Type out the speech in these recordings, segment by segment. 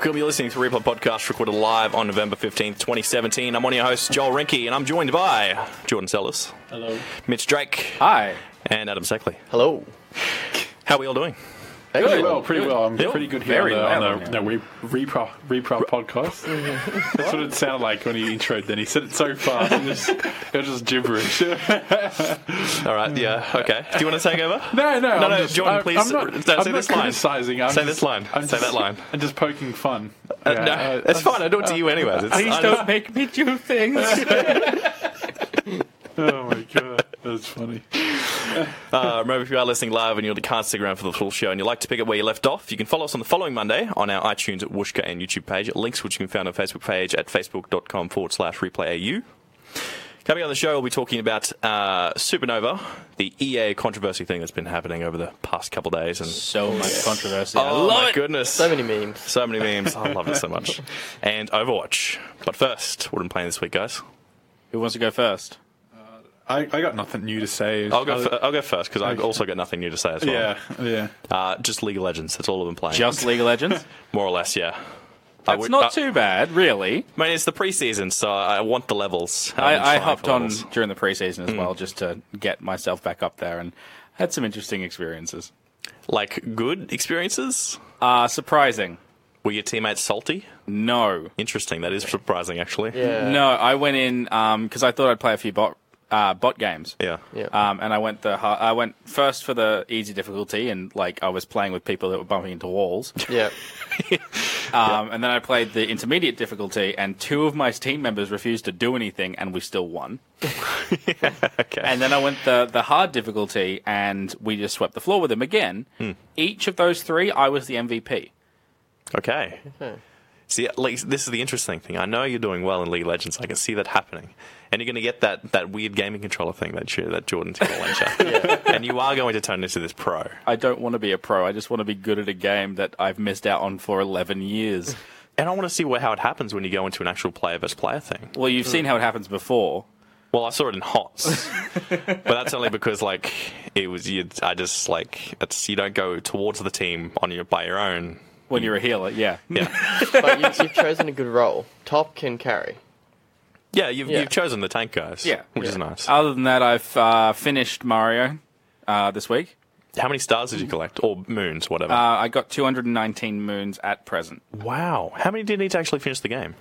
welcome. You're listening to the Replay Podcast, recorded live on November 15th, 2017. I'm one of your hosts, Joel Rinke, and I'm joined by Jordan Sellers. Hello. Mitch Drake. Hi. And Adam Seckley. Hello. How are we all doing? Pretty well. I'm pretty good here Very on well, the Repro podcast. That's what it sounded like when he introed. Then he said it so fast, and it was just gibberish. All right, yeah, okay. Do you want to take over? No, Jordan, please say this line. Criticizing. Say this line. Say that line. I'm just poking fun. No, it's fine. I do it to you anyways. Please don't make me do things. Oh my god, that's funny. Remember, if you are listening live and you can't stick around for the full show and you'd like to pick up where you left off, you can follow us on the following Monday on our iTunes, Whooshkaa and YouTube page, links which you can find on our Facebook page at facebook.com/replayau. Coming on the show, we'll be talking about Supernova, the EA controversy thing that's been happening over the past couple of days. And So much controversy. oh my goodness. So many memes. So many memes. I love it so much. And Overwatch. But first, what am I playing this week, guys? Who wants to go first? I got nothing new to say. I'll go first, because I've also got nothing new to say as well. Yeah. Just League of Legends. That's all I've been playing. Just League of Legends? More or less, yeah. That's not too bad, really. I mean, it's the preseason, so I want the levels. I hopped on during the preseason as well, just to get myself back up there, and had some interesting experiences. Like, good experiences? Surprising. Were your teammates salty? No. Interesting. That is surprising, actually. Yeah. No, I went in because I thought I'd play a few bot games. Yeah. And I went first for the easy difficulty, and I was playing with people that were bumping into walls. Yeah. And then I played the intermediate difficulty, and two of my team members refused to do anything, and we still won. Okay. And then I went the hard difficulty, and we just swept the floor with them again. Each of those three, I was the MVP. Okay. See, this is the interesting thing. I know you're doing well in League of Legends. I can see that happening. And you're going to get that weird gaming controller thing that Jordan's going to lend you. And you are going to turn into this pro. I don't want to be a pro. I just want to be good at a game that I've missed out on for 11 years. And I want to see how it happens when you go into an actual player versus player thing. Well, you've seen how it happens before. Well, I saw it in HOTS. But that's only because, it was, you don't go towards the team by your own. When you're a healer, yeah. But you've chosen a good role. Top can carry. Yeah, you've chosen the tank guys, which is nice. Other than that, I've finished Mario this week. How many stars did you collect? Or moons, whatever? I got 219 moons at present. Wow. How many did you need to actually finish the game?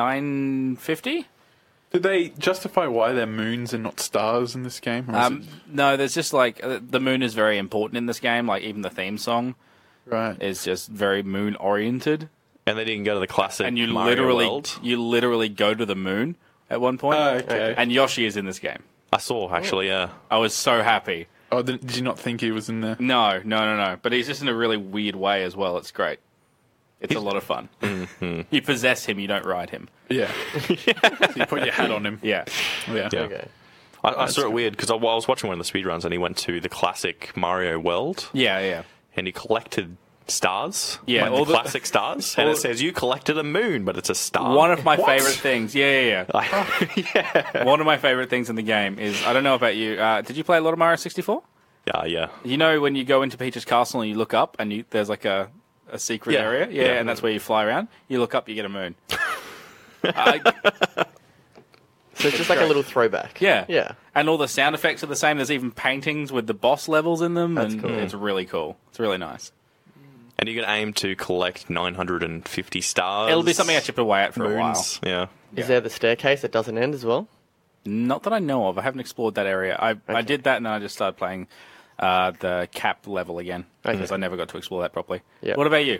950? Did they justify why they're moons and not stars in this game? No, there's just the moon is very important in this game. Even the theme song is just very moon oriented. And they didn't go to the classic and you Mario world? You literally go to the moon at one point. Okay. And Yoshi is in this game. I saw, actually, yeah. I was so happy. Oh, did you not think he was in there? No. But he's just in a really weird way as well. It's great. It's a lot of fun. Mm-hmm. You possess him, you don't ride him. Yeah. So you put your hat on him. Yeah. Okay. I saw it weird because I was watching one of the speedruns and he went to the classic Mario world. Yeah. And he collected stars. Yeah, all the classic stars. And it says you collected a moon, but it's a star. One of my favorite things. Yeah. Yeah. One of my favorite things in the game is, I don't know about you, did you play a lot of Mario 64? Yeah. You know when you go into Peach's castle and you look up and there's a secret area? Yeah, and that's where you fly around. You look up, you get a moon. So it's just like a little throwback. Yeah. And all the sound effects are the same. There's even paintings with the boss levels in them. That's and cool. It's really cool. It's really nice. And you can aim to collect 950 stars. It'll be something I chip away at for a while. Yeah. Is there the staircase that doesn't end as well? Not that I know of. I haven't explored that area. I did that and then I just started playing the cap level again. Because I never got to explore that properly. Yep. What about you?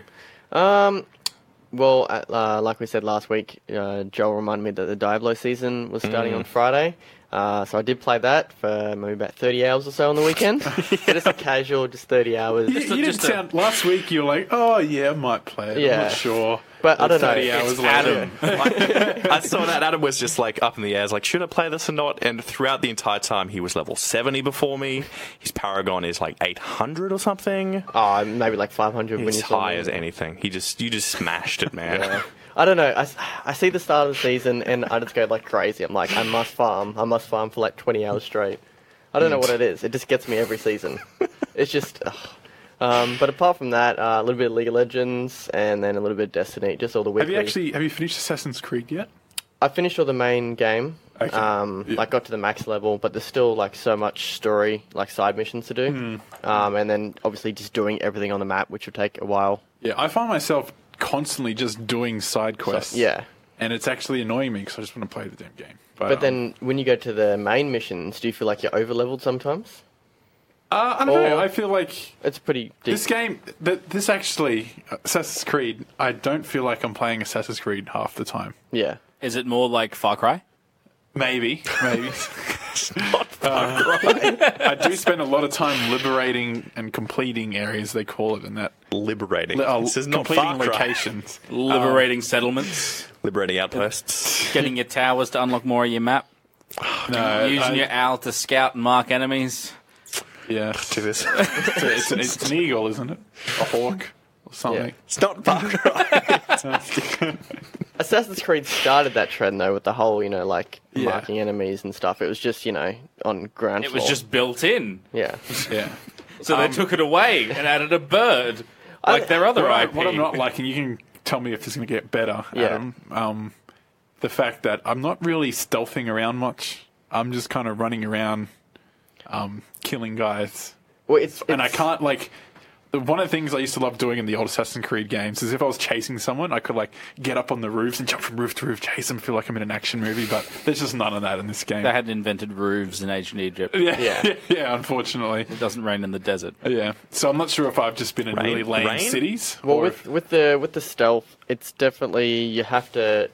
Well, like we said last week, Joel reminded me that the Diablo season was starting on Friday. So I did play that for maybe about 30 hours or so on the weekend. Just a casual, just 30 hours. You didn't sound... Last week you were like, oh, yeah, I might play it. Yeah. I'm not sure. But I don't know. 30 hours later. Adam. I saw that Adam was just up in the air. I was like, should I play this or not? And throughout the entire time, he was level 70 before me. His Paragon is 800 or something. Oh, maybe 500 when He's you saw high me. as anything. You just smashed it, man. Yeah. I don't know. I see the start of the season and I just go crazy. I'm like, I must farm for 20 hours straight. I don't know what it is. It just gets me every season. It's just, But apart from that, a little bit of League of Legends and then a little bit of Destiny, just all the weekly. Have you finished Assassin's Creed yet? I finished all the main game. Okay. Like got to the max level, but there's still like so much story, like side missions to do. And then obviously just doing everything on the map, which will take a while. Yeah, I find myself constantly just doing side quests. Yeah. And it's actually annoying me because I just want to play the damn game. But then when you go to the main missions, do you feel like you're over leveled sometimes? I don't know. I feel like It's pretty deep. this game, this actually, Assassin's Creed, I don't feel like I'm playing Assassin's Creed half the time. Yeah. Is it more like Far Cry? Maybe. I do spend a lot of time liberating and completing areas, they call it, in that. Liberating. This is not completing Far Cry. locations. Liberating settlements, Liberating outposts. getting your towers to unlock more of your map, No, using your owl to scout and mark enemies. yeah. Do this. It's an eagle, isn't it? A hawk or something. Yeah. It's not Far Cry. Assassin's Creed started that trend though with the whole, like Yeah. marking enemies and stuff. It was just, on ground It floor. was just built in, Yeah. Yeah. so they took it away and added a bird, like their other IP. What I'm not liking, you can tell me if this is going to get better, Yeah. Adam. The fact that I'm not really stealthing around much. I'm just kind of running around, killing guys. Well, it's And I can't, one of the things I used to love doing in the old Assassin's Creed games is if I was chasing someone, I could, get up on the roofs and jump from roof to roof, chase them, feel like I'm in an action movie, but there's just none of that in this game. They hadn't invented roofs in ancient Egypt. Yeah, unfortunately. It doesn't rain in the desert. Yeah. So I'm not sure if I've just been in Rain? really lame Rain? cities. Well, or with the stealth, it's definitely you have to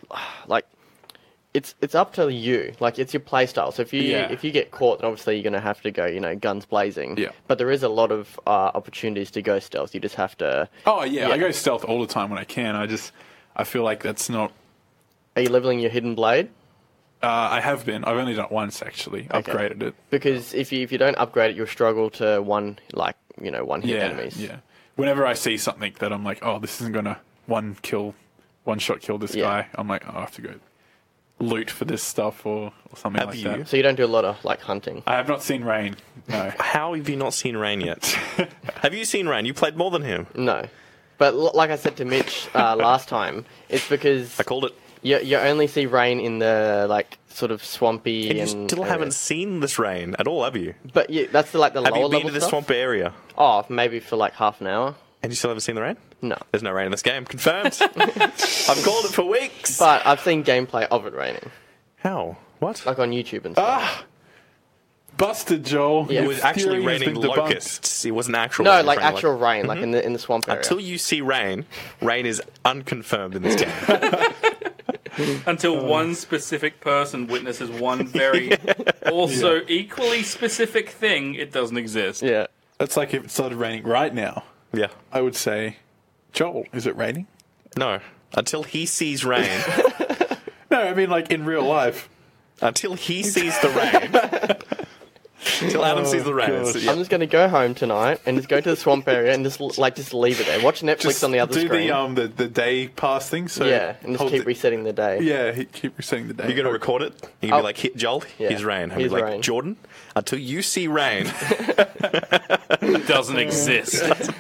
it's up to you. It's your play style. So if you get caught, then obviously you're going to have to go guns blazing. Yeah. But there is a lot of opportunities to go stealth. You just have to. Oh, yeah, I go stealth all the time when I can. I feel like that's not... Are you leveling your hidden blade? I have been. I've only done it once, actually. Okay. Upgraded it. Because if you don't upgrade it, you'll struggle to one hit enemies. Yeah. Whenever I see something that I'm like, oh, this isn't going to one shot kill this Yeah. guy, I'm like, oh, I have to go loot for this stuff or something Have like you? that. So you don't do a lot of hunting. I have not seen Rain. No. How have you not seen Rain yet? Have you seen Rain? You played more than him. No. But like I said to Mitch last time, it's because I called it. you only see rain in the sort of swampy And you and still haven't seen this rain at all, have you? But that's the Have lower you been level to the stuff. swamp area? Oh, maybe for half an hour. And you still haven't seen the rain? No. There's no rain in this game. Confirmed. I've called it for weeks. But I've seen gameplay of it raining, How? What? on YouTube and stuff. Busted, Joel. Yeah. It Your was actually theory has raining been debunked. locusts. It wasn't actual No, rain. It was raining actual rain, in the swamp area. Until you see rain, rain is unconfirmed in this game. Until one specific person witnesses one very also equally specific thing, it doesn't exist. Yeah. That's like if it started raining right now. Yeah. I would say, Joel, is it raining? No. Until he sees rain. No, I mean in real life. Until he sees the rain. Until Adam sees the rain. gosh. It's- I'm just going to go home tonight and just go to the swamp area and just leave it there. Watch Netflix on the other do screen. the day pass thing. So Yeah, and just hold keep it- resetting the day. Yeah, keep resetting the day. You're going to record it. You're going to be like, "Hit Joel, Yeah. here's rain." And Here's be like, rain. Jordan, until you see rain. It doesn't exist.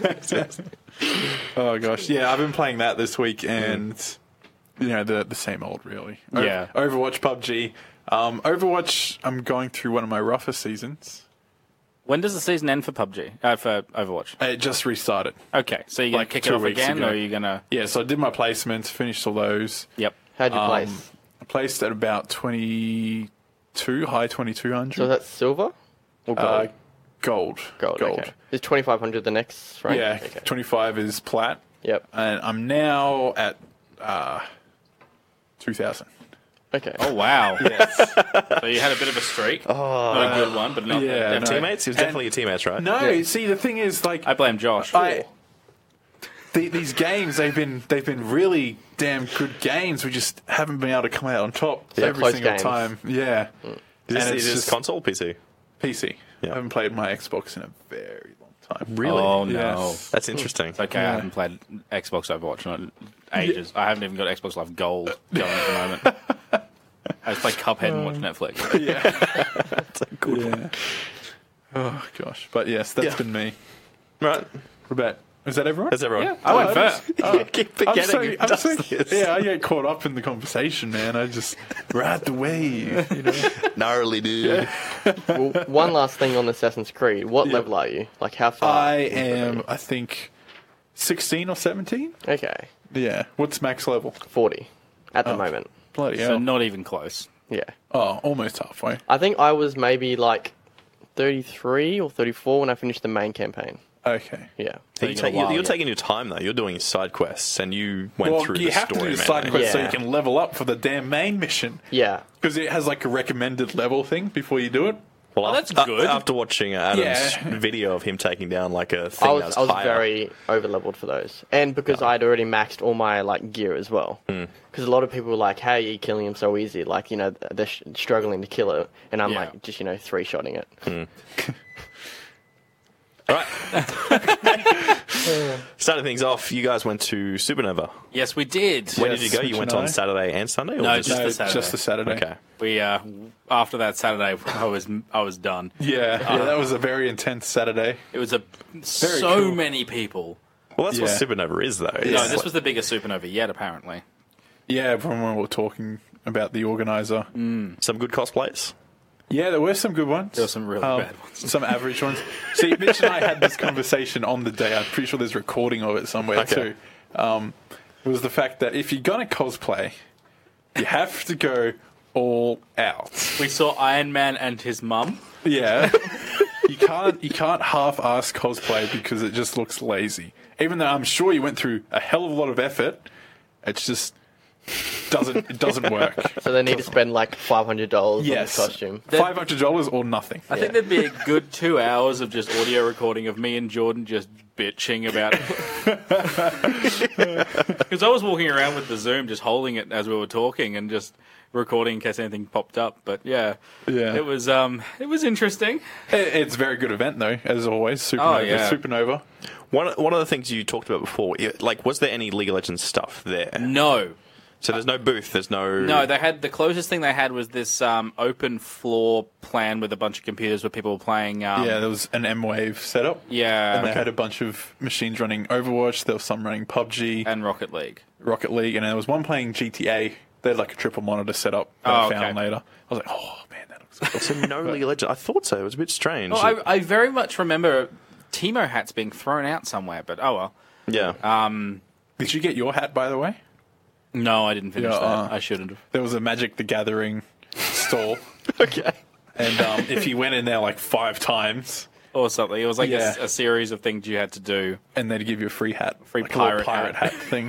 Oh gosh, yeah, I've been playing that this week, and the same old, really. Yeah. Overwatch, PUBG. Overwatch, I'm going through one of my rougher seasons. When does the season end for PUBG? For Overwatch? It just restarted. Okay, so you're going to kick it 2 off weeks again, ago. or are you going to... Yeah, so I did my placements, finished all those. Yep. How'd you place? I placed at about 22, high 2200. So that's silver or gold? Gold. Okay. Is 2500 the next rank? Yeah, Okay. 25 is plat. Yep. And I'm now at 2000. Okay. Oh, wow. Yes. So you had a bit of a streak. Not a good one, but not Yeah, no. Teammates? He was definitely your teammates, right? No, Yeah. see, the thing is, I blame Josh. These games, they've been really damn good games. We just haven't been able to come out on top every close single games. time. Yeah. Is And this, it's is this just console or PC? PC. Yeah. I haven't played my Xbox in a very long time. Really? Oh, no. Yes. That's interesting. It's okay, I haven't played Xbox Overwatch in ages. I haven't even got Xbox Live Gold going at the moment. I just play Cuphead and watch Netflix. That's a good one. Yeah. Oh gosh, but yes, that's Yeah. been me. Right. What about? Is that everyone? That's everyone. Yeah, I went first. You keep forgetting who does this. Yeah, I get caught up in the conversation, man. I just ride the wave. You know? Gnarly, dude. Well, one last thing on Assassin's Creed. What level are you? Like, how far? I am, I think, 16 or 17. Okay, Yeah. What's max level? 40 at the moment. Bloody So hell. not even close. Yeah. Oh, almost halfway. I think I was maybe like 33 or 34 when I finished the main campaign. Okay. Yeah. So you got a while You're yet. taking your time, though. You're doing your side quests, and you went Well, through you the have to story, do the man. side quest so Yeah. you can level up for the damn main mission. Yeah. Because it has like a recommended level thing before you do it. Well, that's good. After watching Adam's Yeah. video of him taking down like a thing I was that's higher. very over leveled for those, and because I'd already maxed all my like gear as well. Because a lot of people were like, "How are you killing him so easy?" Like, you know, they're struggling to kill it, and I'm Yeah. like, just, you know, 3-shotting it. Right. Starting things off, you guys went to Supernova. Yes, we did. When did you go? You which went one on I? Saturday and Sunday? Or No, just- just No, the Saturday. just the Saturday. Okay. We after that Saturday, I was done. Yeah, that was a very intense Saturday. It was so cool. many people. Well, that's Yeah. what Supernova is, though. No, It's this was the biggest supernova yet, apparently. Yeah, from when we were talking about the organizer. some good cosplays. Yeah, there were some good ones. There were some really bad ones. Some average ones. See, Mitch and I had this conversation on the day. I'm pretty sure there's recording of it somewhere Okay. too. It was the fact that if you're going to cosplay, you have to go all out. We saw Iron Man and his mum. Yeah. You can't half-ass cosplay because it just looks lazy. Even though I'm sure you went through a hell of a lot of effort, it's just it doesn't work. So they need to spend like $500 on Yes. this costume. $500 or nothing. I think there'd be a good 2 hours of just audio recording of me and Jordan just bitching about because I was walking around with the Zoom just holding it as we were talking and just recording in case anything popped up. But yeah, it was interesting. It's a very good event though, as always. Supernova. Oh, yeah. Supernova. One of the things you talked about before, like, was there any League of Legends stuff there? No. So there's no booth, there's no... No, they had the closest thing they had was this open floor plan with a bunch of computers where people were playing. Yeah, there was an M-Wave setup. Yeah, And they had a bunch of machines running Overwatch. There was some running PUBG, and Rocket League. Rocket League, and there was one playing GTA. They had like a triple monitor setup that Oh, I found okay. later. I was like, oh man, that looks cool. So no League of Legends. I thought so. It was a bit strange. Well, I very much remember Teemo hats being thrown out somewhere, but oh well. yeah. Did you get your hat, by the way? No, I didn't finish Yeah, that. I shouldn't have. There was a Magic the Gathering stall, okay. and if you went in there like 5 times, Or something. It was like Yeah. a series of things you had to do. and they'd give you a free hat, Free like a little pirate pirate hat. hat thing.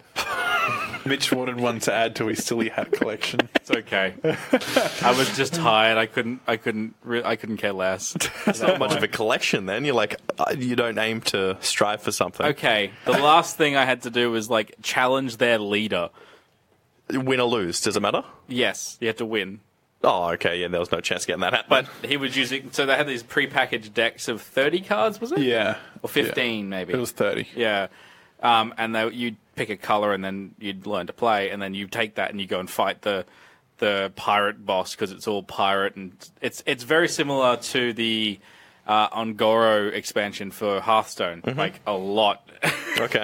Mitch wanted one to add to his silly hat collection. It's okay. I was just tired. I couldn't care less. It's not much of a collection then. You're like, you don't aim to strive for something. Okay, the last thing I had to do was like challenge their leader. Win or lose, does it matter? Yes, you had to win. Oh, okay, yeah, there was no chance of getting that hat. But he was using, so they had these pre-packaged decks of 30 cards, was it? Yeah, Or 15, maybe. it was 30. Yeah. And you'd pick a color and then you'd learn to play, and then you take that and you go and fight the pirate boss because it's all pirate, and it's very similar to the Ongoro expansion for Hearthstone, like a lot. Okay.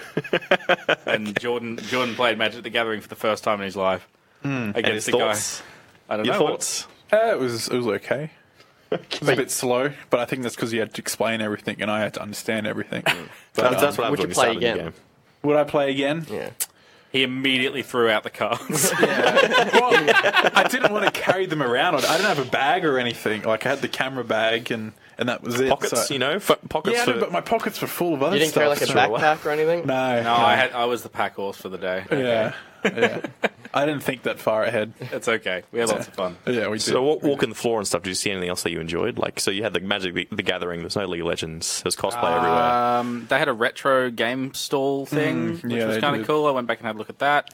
And Jordan played Magic the Gathering for the first time in his life And his against the guy. thoughts? I don't Your know. thoughts? It was okay. It was a bit slow, but I think that's because you had to explain everything and I had to understand everything. But, That's what would happens you when you start play a new again? game. would I play again? Yeah. He immediately threw out the cards. Well, I didn't want to carry them around. I didn't have a bag or anything. Like, I had the camera bag and that was it. Pockets, so- you know? Pockets Yeah, for... no, but my pockets were full of other You didn't stuff. carry like a so- backpack or anything? No. No, I was the pack horse for the day. Yeah. Yeah. I didn't think that far ahead. It's okay. We had lots of fun. Yeah, we did. So walking the floor and stuff, did you see anything else that you enjoyed? Like, so you had the Magic the Gathering, there's no League of Legends, there's cosplay everywhere. They had a retro game stall thing, which yeah, was they kind of did. cool. I went back and had a look at that.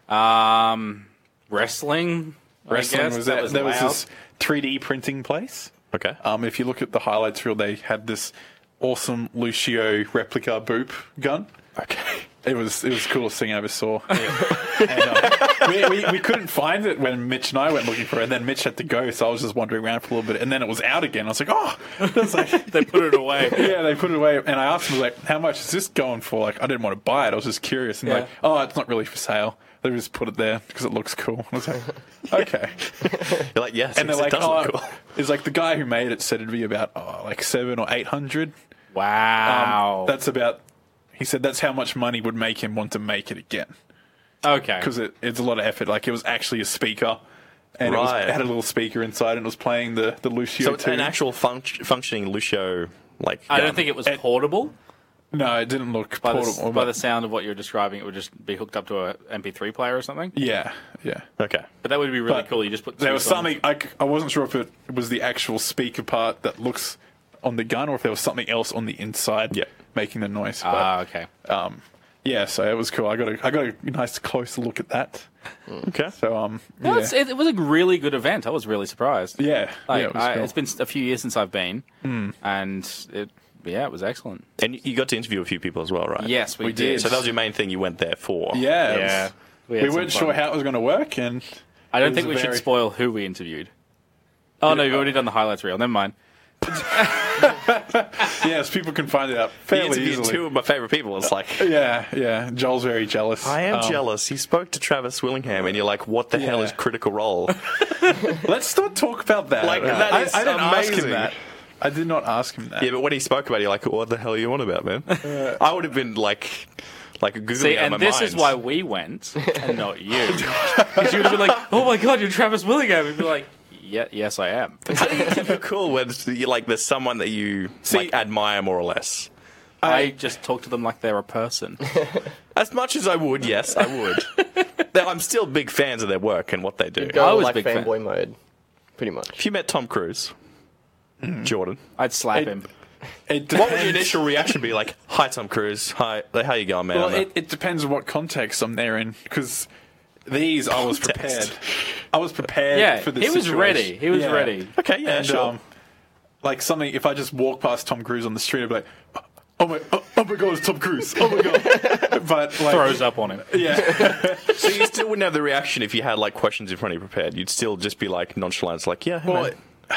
Wrestling. I Wrestling guess. was that that. was There was loud. this 3D printing place. Okay. If you look at the highlights reel, they had this awesome Lucio replica boop gun. Okay. It was the coolest thing I ever saw. And, we couldn't find it when Mitch and I went looking for it, and then Mitch had to go, so I was just wandering around for a little bit, and then it was out again. I was like, oh, it was like, They put it away. yeah, they put it away, and I asked them like, how much is this going for? Like, I didn't want to buy it. I was just curious, and Yeah. like, oh, it's not really for sale. They just put it there because it looks cool. I was like, okay. You're like, yes, And they're it like, does oh, look cool. it's like the guy who made it said it'd be about like 700 or 800. Wow. That's about. He said that's how much money would make him want to make it again okay. because it's a lot of effort. Like it was actually a speaker, and Right. it had a little speaker inside, and it was playing the Lucio. So it's an 2. actual functioning Lucio, like. I gun. don't think it was portable. No, it didn't look By portable. the sound of what you're describing, it would just be hooked up to a MP3 player or something. yeah. Okay. But that would be really But cool. You just put. There two was songs- something I wasn't sure if it was the actual speaker part that looks on the gun, or if there was something else on the inside Yeah. making the noise. Ah, okay. Yeah, so it was cool. I got a nice close look at that. Okay. So No, yeah. it was a really good event. I was really surprised. Yeah, Like, yeah, it was cool. it's been a few years since I've been, and it was excellent. And you got to interview a few people as well, right? Yes, we We did. did. So that was your main thing you went there for. Yeah, it Yeah. was- We we had some weren't fun. sure how it was going to work, and I don't it think we was should very- spoil who we interviewed. Oh no, you've already done the highlights reel. Never mind. yes, people can find it out You fairly interviewed easily. two of my favorite people. It's like, Yeah. Joel's very jealous. I am jealous. He spoke to Travis Willingham, and you're like, what the hell Yeah. is Critical Role? Let's not talk about that. Like, that is I didn't ask amazing. him that. I did not ask him that. Yeah, but when he spoke about it, you're like, what the hell are you on about, man? I would have been like Googling See, out and my this mind. is why we went, and not you. Because you would have been like, "Oh my god, you're Travis Willingham," and be like, "Yeah, yes, I am." How do you keep it cool when you're like, there's someone that you like admire more or less? I just talk to them like they're a person. As much as I would, yes, I would. I'm still big fans of their work and what they do. I Go was like big fan. fanboy mode, pretty much. If you met Tom Cruise, Jordan, I'd slap him. It what would your depends- initial reaction be? Like, hi, Tom Cruise. Hi, how you going, man? Well, I'm a- it depends on what context I'm there in, because these I was prepared. Context. I was prepared Yeah, for this he was situation. ready. He was ready. Okay, yeah, and, sure. like something, if I just walk past Tom Cruise on the street, I'd be like, oh my god, it's Tom Cruise. Oh my god. But like, Throws up on him. yeah. So you still wouldn't have the reaction if you had like questions in front of you prepared. You'd still just be like nonchalant, it's like, yeah, hey, Well, man.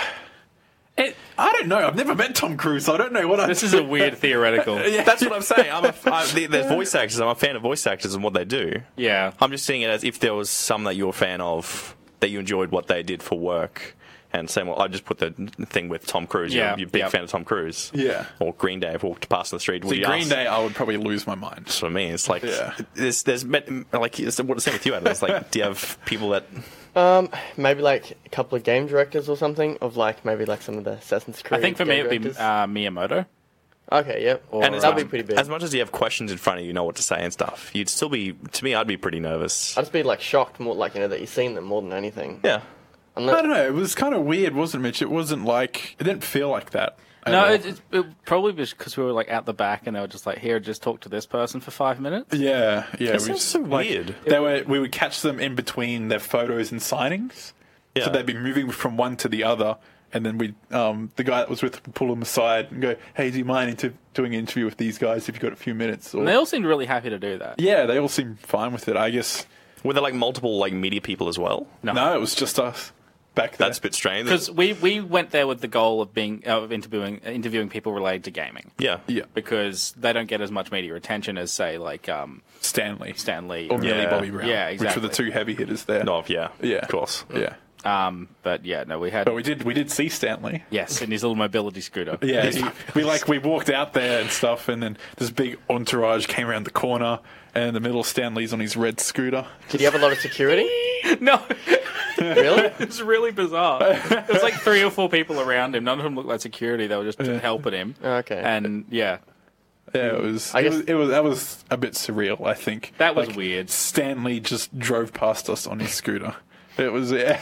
I don't know. I've never met Tom Cruise, so I don't know what I. This is a weird theoretical. That's what I'm saying. There's voice actors. I'm a fan of voice actors and what they do. Yeah. I'm just seeing it as if there was some that you're a fan of, that you enjoyed what they did for work, and saying, well, I just put the thing with Tom Cruise. Yeah, You're a big yeah. fan of Tom Cruise. Yeah. Or Green Day. If I walked past on the street, would See, you Green ask? Day, I would probably lose my mind. That's what I mean. It's like, Yeah. there's like, it's what the same with you, Adam. It's like, do you have people that... Maybe like a couple of game directors or something of like maybe like some of the Assassin's Creed. I think for me game it'd be directors. Miyamoto. Okay, yep. Or- And That'd be pretty big. As much as you have questions in front of you, know what to say and stuff, you'd still be, to me, I'd be pretty nervous. I'd just be like shocked more, like that you've seen them more than anything. Yeah. I don't know. It was kind of weird, wasn't it, Mitch? It wasn't like, it didn't feel like that. at No, all. it probably was because we were like out the back and they were just like, here, just talk to this person for 5 minutes. Yeah. That we sounds so weird. We would catch them in between their photos and signings. Yeah. So they'd be moving from one to the other, and then we, the guy that was with, would pull them aside and go, "Hey, do you mind doing an interview with these guys if you've got a few minutes?" Or, And they all seemed really happy to do that. yeah, they all seem fine with it. I guess. Were there like multiple like media people as well? No, it was just us back there. That's a bit strange. Because we went there with the goal of interviewing people related to gaming. Yeah. Yeah, Because they don't get as much media attention as, say, like Stanley Stan Lee. or Millie Yeah. Bobby Brown. Yeah, Which were exactly. the two heavy hitters there. No, yeah. Yeah. Of course. Yeah, But yeah, no, we had but we did see Stanley. yes in his little mobility scooter. Yeah, we walked out there and stuff, and then this big entourage came around the corner, and in the middle, Stanley's on his red scooter. Did you have a lot of security? No, Really? it was really bizarre. There was like 3 or 4 people around him. None of them looked like security. They were just helping him. Okay. And yeah, Yeah, it was. I It guess- was. It was. That was a bit surreal. I think that was weird. Stanley just drove past us on his scooter. It was. Yeah.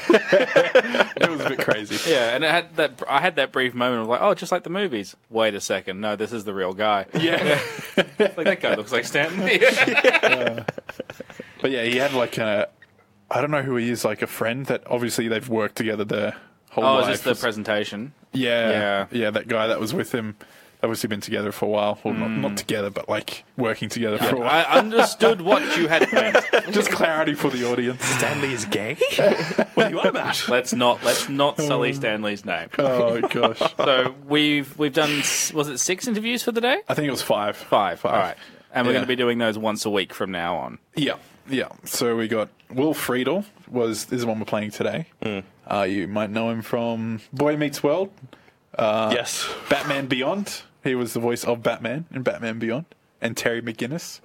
It was a bit crazy. Yeah, and I had that brief moment of like, oh, just like the movies. Wait a second, no, this is the real guy. Yeah. Like that guy looks like Stanton. But yeah, he had like a. I don't know who he is. Like a friend that obviously they've worked together their whole Oh, life. is this the presentation? Yeah, Yeah. yeah. That guy that was with him. obviously been together for a while. Well, not together, but like working together for a while. I understood what you had meant. Just clarity for the audience. Stanley is gay? What are you on about? Let's not sully Stanley's name. Oh gosh. So we've done, was it 6 interviews for the day? I think it was 5. 5. All right. And we're Yeah. going to be doing those once a week from now on. Yeah. So we got Will Friedle is the one we're playing today. You might know him from Boy Meets World. Yes. Batman Beyond. He was the voice of Batman in Batman Beyond. And Terry McGinnis.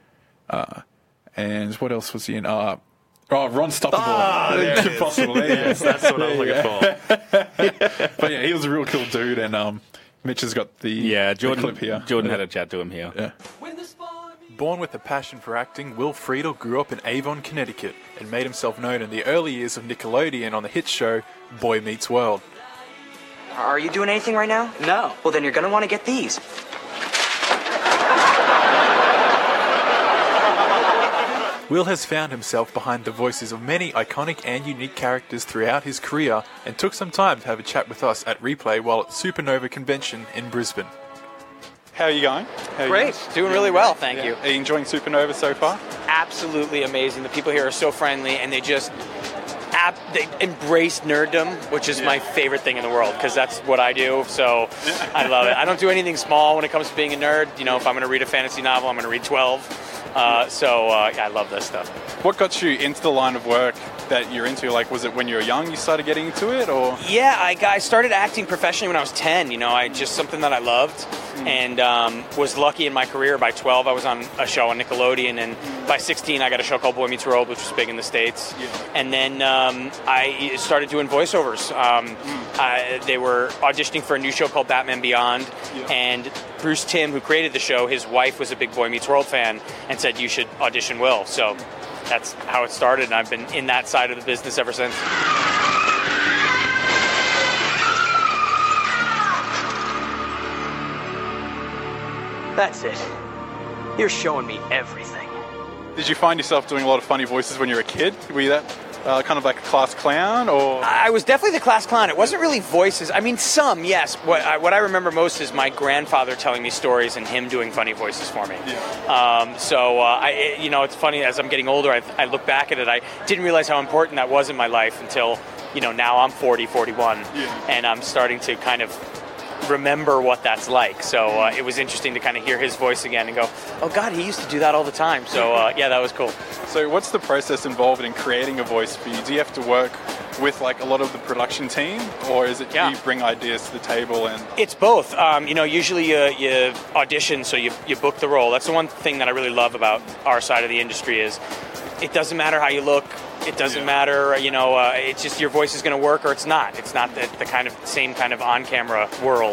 And what else was he in? Ron Stoppable. Impossible. Yes, that's what I was looking for. But yeah, he was a real cool dude. And Mitch has got the clip here. Jordan had a chat to him here. Yeah. Born with a passion for acting, Will Friedle grew up in Avon, Connecticut, and made himself known in the early years of Nickelodeon on the hit show Boy Meets World. Are you doing anything right now? No. Well, then you're going to want to get these. Will has found himself behind the voices of many iconic and unique characters throughout his career and took some time to have a chat with us at Replay while at Supernova Convention in Brisbane. How are you going? Great. Doing really well, thank you. Are you enjoying Supernova so far? Absolutely amazing. The people here are so friendly, and they just they embrace nerddom, which is my favorite thing in the world, because that's what I do, so I love it. I don't do anything small when it comes to being a nerd. You know, if I'm going to read a fantasy novel, I'm going to read 12. I love this stuff. What got you into the line of work that you're into? Like, was it when you were young you started getting into it, or? Yeah, I started acting professionally when I was 10. You know, just something that I loved, and was lucky in my career. By 12, I was on a show on Nickelodeon, and by 16, I got a show called Boy Meets World, which was big in the States. Yeah. And then I started doing voiceovers. They were auditioning for a new show called Batman Beyond, and Bruce Timm, who created the show, his wife was a big Boy Meets World fan, and said, you should audition Will. So that's how it started, and I've been in that side of the business ever since. That's it. You're showing me everything. Did you find yourself doing a lot of funny voices when you were a kid? Were you that kind of like a class clown, or? I was definitely the class clown. It wasn't really voices. I mean, some, yes. What I remember most is my grandfather telling me stories and him doing funny voices for me. Yeah. It's funny, as I'm getting older, I look back at it, I didn't realize how important that was in my life until, now I'm 40, 41, and I'm starting to kind of remember what that's like. So it was interesting to kind of hear his voice again and go, oh God, he used to do that all the time. So that was cool. So what's the process involved in creating a voice for you? Do you have to work with like a lot of the production team, or is it you bring ideas to the table? And it's both. Usually you audition, so you book the role. That's the one thing that I really love about our side of the industry is it doesn't matter how you look. It doesn't matter, it's just your voice is going to work or it's not. It's not the same kind of on-camera world.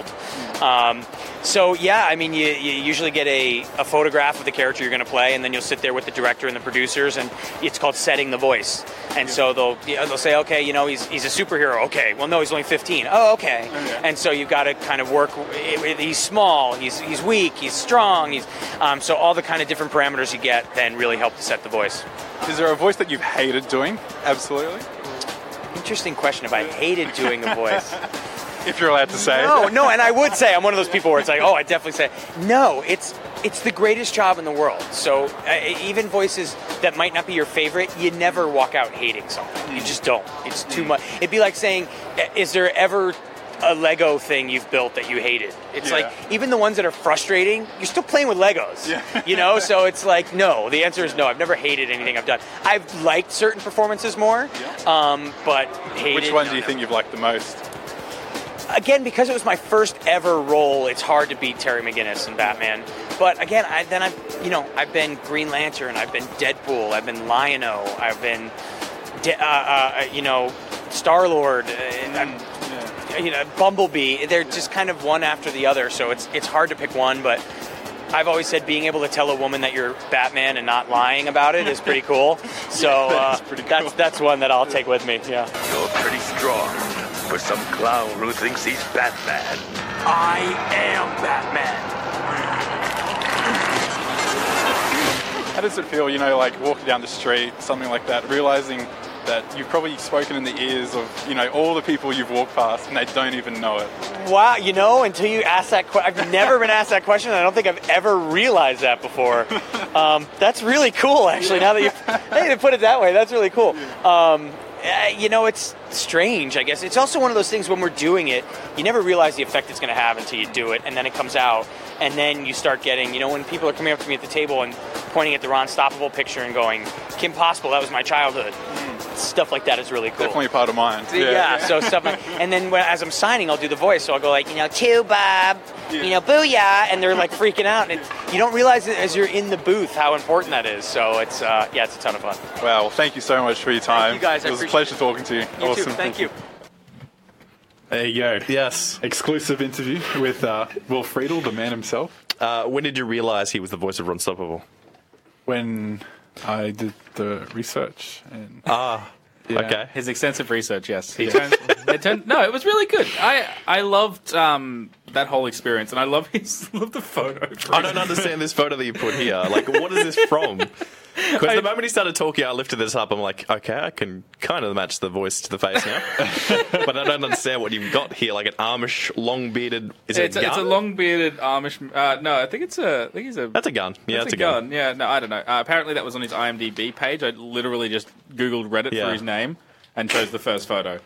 You usually get a photograph of the character you're going to play, and then you'll sit there with the director and the producers, and it's called setting the voice. And so they'll say, okay, he's a superhero. Okay, well, no, he's only 15. Oh, okay. And so you've got to kind of work. He's small. He's weak. He's strong. So all the kind of different parameters you get then really help to set the voice. Is there a voice that you've hated doing? Absolutely. Interesting question. If I hated doing a voice. If you're allowed to say. No, and I would say, I'm one of those people where it's like, I definitely say, no, it's the greatest job in the world. So even voices that might not be your favorite, you never walk out hating something. You just don't. It's too much. It'd be like saying, is there ever a Lego thing you've built that you hated? It's like, even the ones that are frustrating, you're still playing with Legos, so it's like, no, the answer is no. I've never hated anything I've done. I've liked certain performances more, but hated. Which one do you think you've liked the most? Again, because it was my first ever role, it's hard to beat Terry McGinnis in Batman. But again, I've been Green Lantern, I've been Deadpool, I've been Lion-O, I've been, Star-Lord, Bumblebee. They're just kind of one after the other, so it's hard to pick one, but I've always said being able to tell a woman that you're Batman and not lying about it is pretty cool. So that's one that I'll take with me, yeah. You're pretty strong for some clown who thinks he's Batman. I am Batman. How does it feel, walking down the street, something like that, realizing that you've probably spoken in the ears of, all the people you've walked past, and they don't even know it? Wow, until you ask that question, I've never been asked that question, and I don't think I've ever realized that before. That's really cool, actually, now that you put it that way, that's really cool. It's strange, I guess. It's also one of those things when we're doing it, you never realize the effect it's going to have until you do it, and then it comes out, and then you start getting, when people are coming up to me at the table and pointing at the Ron Stoppable picture and going, Kim Possible, that was my childhood. Stuff like that is really cool. Definitely part of mine. Yeah, so stuff like, and then as I'm signing, I'll do the voice, so I'll go like, to Bob, booyah, and they're like freaking out, and you don't realize it as you're in the booth how important that is, so it's, it's a ton of fun. Wow, well, thank you so much for your time. Thank you guys, it was a pleasure talking to you. You too, thank you. There you go. Yes. Exclusive interview with Will Friedle, the man himself. When did you realise he was the voice of Ron Stoppable? When I did the research. And Okay. His extensive research, yes. No, it was really good. I loved that whole experience, and I love the photo. I don't understand this photo that you put here. Like, what is this from? Because the moment he started talking, I lifted this up. I'm like, okay, I can kind of match the voice to the face now. But I don't understand what you've got here. Like an Amish, long-bearded... Is it a gun? It's a long-bearded Amish... no, I think he's a... That's a gun. Yeah, that's a gun. Yeah, no, I don't know. Apparently that was on his IMDb page. I literally just Googled Reddit for his name and chose the first photo.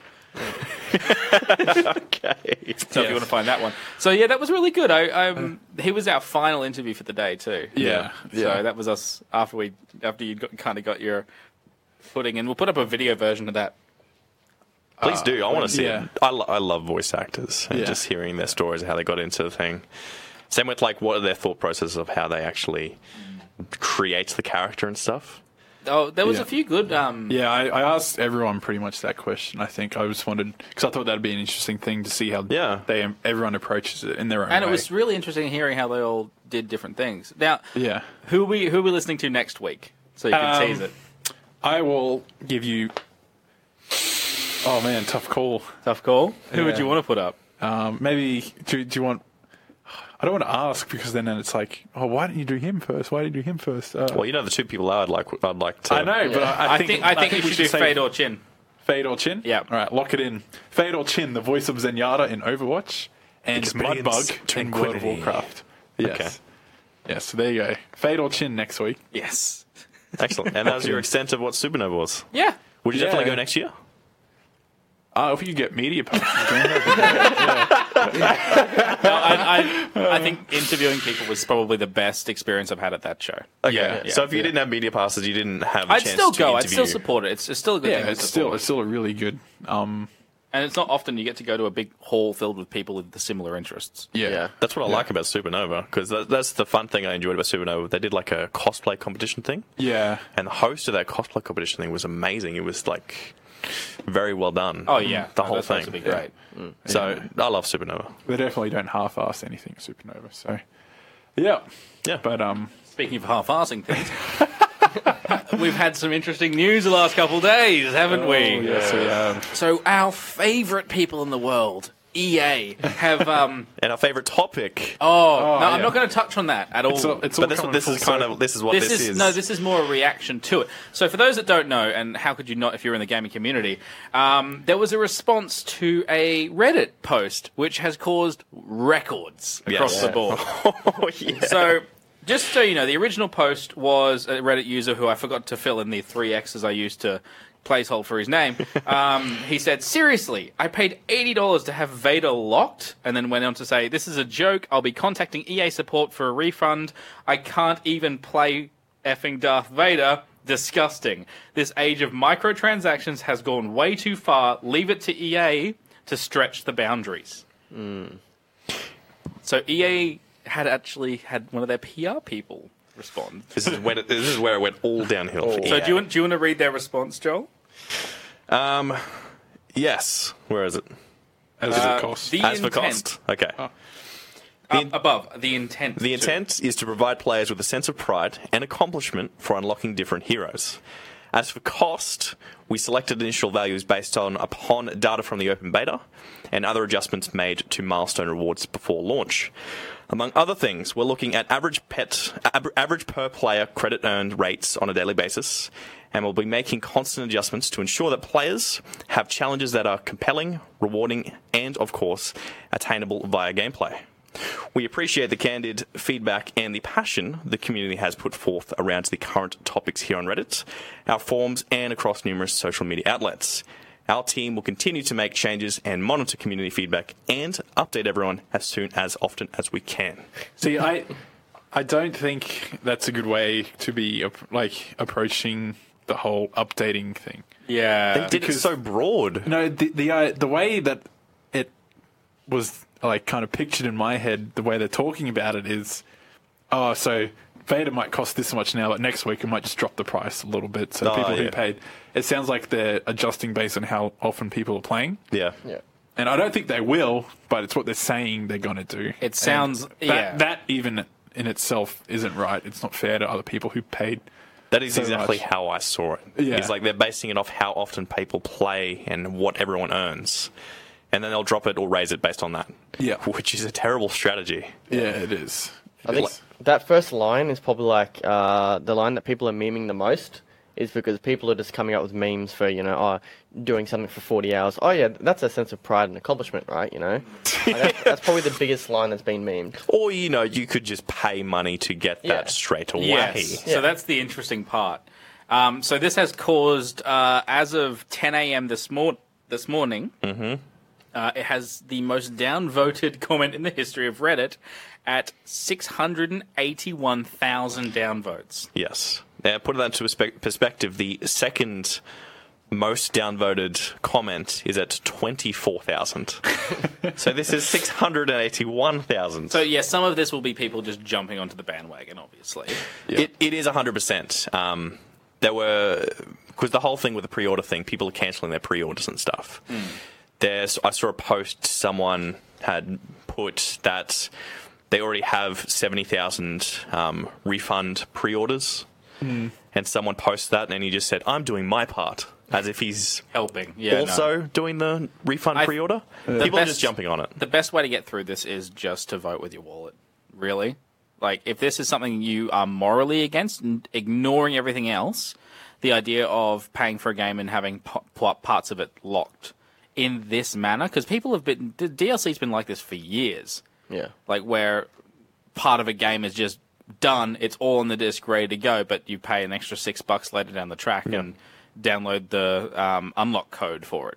Okay. So if you want to find that one. So yeah, that was really good. He was our final interview for the day too. Yeah. So that was us after you kind of got your footing, and we'll put up a video version of that. Please do. I want to see it. I love voice actors and just hearing their stories of how they got into the thing. Same with like what are their thought processes of how they actually create the character and stuff. Oh, there was a few good... I asked everyone pretty much that question. I think I just wanted... Because I thought that'd be an interesting thing to see how everyone approaches it in their own way. And it was really interesting hearing how they all did different things. Now, who are we listening to next week? So you can tease it. I will give you... Oh, man, tough call. Tough call? Who would you want to put up? Maybe... Do you want... I don't want to ask because then it's like, oh, why didn't you do him first? Why did you do him first? Well, the two people I'd like to. I know, but I think we should do Fade or Chin. Fade or Chin? Yeah. All right, lock it in. Fade or Chin, the voice of Zenyatta in Overwatch, and Bloodbug in World of Warcraft. Yes. Okay. Yes, so there you go. Fade or Chin next week. Yes. Excellent. And that was your extent of what Supernova was. Yeah. Would you definitely go next year? If you could get media passes. I think interviewing people was probably the best experience I've had at that show. Okay. Yeah. So if you didn't have media passes, you didn't have a chance to interview. I'd still support it. It's still a good thing to support. It's still a really good... and it's not often you get to go to a big hall filled with people with the similar interests. Yeah. That's what I like about Supernova, because that's the fun thing I enjoyed about Supernova. They did like a cosplay competition thing. Yeah. And the host of that cosplay competition thing was amazing. It was like... very well done. Oh yeah, the whole thing. Be great. Yeah. So I love Supernova. They definitely don't half-ass anything at Supernova. So yeah. But speaking of half-assing things, we've had some interesting news the last couple of days, haven't we? Yes, we have. So our favourite people in the world, EA, have and our favourite topic. I'm not going to touch on that at all. This is more a reaction to it. So for those that don't know, and how could you not if you're in the gaming community, there was a response to a Reddit post which has caused records across the board. So just so you know, the original post was a Reddit user who I forgot to fill in the 3 X's I used to placeholder for his name. He said, seriously, I paid $80 to have Vader locked, and then went on to say, this is a joke. I'll be contacting EA support for a refund. I can't even play effing Darth Vader. Disgusting. This age of microtransactions has gone way too far. Leave it to EA to stretch the boundaries. So EA had actually had one of their PR people respond. This is where it went all downhill. For so do you want to read their response, Joel? Yes. Where is it? As for cost. As for cost. Okay. Above the intent. The intent is to provide players with a sense of pride and accomplishment for unlocking different heroes. As for cost, we selected initial values based upon data from the open beta and other adjustments made to milestone rewards before launch. Among other things, we're looking at average per player credit earned rates on a daily basis, and we'll be making constant adjustments to ensure that players have challenges that are compelling, rewarding, and, of course, attainable via gameplay. We appreciate the candid feedback and the passion the community has put forth around the current topics here on Reddit, our forums, and across numerous social media outlets. Our team will continue to make changes and monitor community feedback and update everyone as often as we can. See, I don't think that's a good way to be approaching the whole updating thing. Yeah. They did it so broad. No, the way that it was kind of pictured in my head, the way they're talking about it is, so Vader might cost this much now, but next week it might just drop the price a little bit. So people who paid, it sounds like they're adjusting based on how often people are playing. Yeah. And I don't think they will, but it's what they're saying they're going to do. It sounds, that even in itself isn't right. It's not fair to other people who paid. That is so exactly much. how I saw it. Yeah. It's like they're basing it off how often people play and what everyone earns. And then they'll drop it or raise it based on that. Yeah. Which is a terrible strategy. Yeah, it is. I think that first line is probably like the line that people are memeing the most is because people are just coming up with memes for, doing something for 40 hours. Oh, yeah, that's a sense of pride and accomplishment, right? That's probably the biggest line that's been memed. Or, you could just pay money to get that straight away. Yes. So that's the interesting part. So this has caused, as of 10 a.m. this morning, it has the most downvoted comment in the history of Reddit at 681,000 downvotes. Yes. Now, put that into perspective, the second most downvoted comment is at 24,000. So this is 681,000. So, yeah, some of this will be people just jumping onto the bandwagon, obviously. Yeah. It is 100%. There were... Because the whole thing with the pre-order thing, people are cancelling their pre-orders and stuff. I saw a post someone had put that they already have 70,000 refund pre-orders. And someone posted that and he just said, I'm doing my part. As if he's helping. Doing the refund pre-order. People are just jumping on it. The best way to get through this is just to vote with your wallet. Really. Like, if this is something you are morally against and ignoring everything else, the idea of paying for a game and having parts of it locked in this manner, because people have been... The DLC's been like this for years. Yeah. Like, where part of a game is just done, it's all on the disc, ready to go, but you pay an extra $6 later down the track and download the unlock code for it.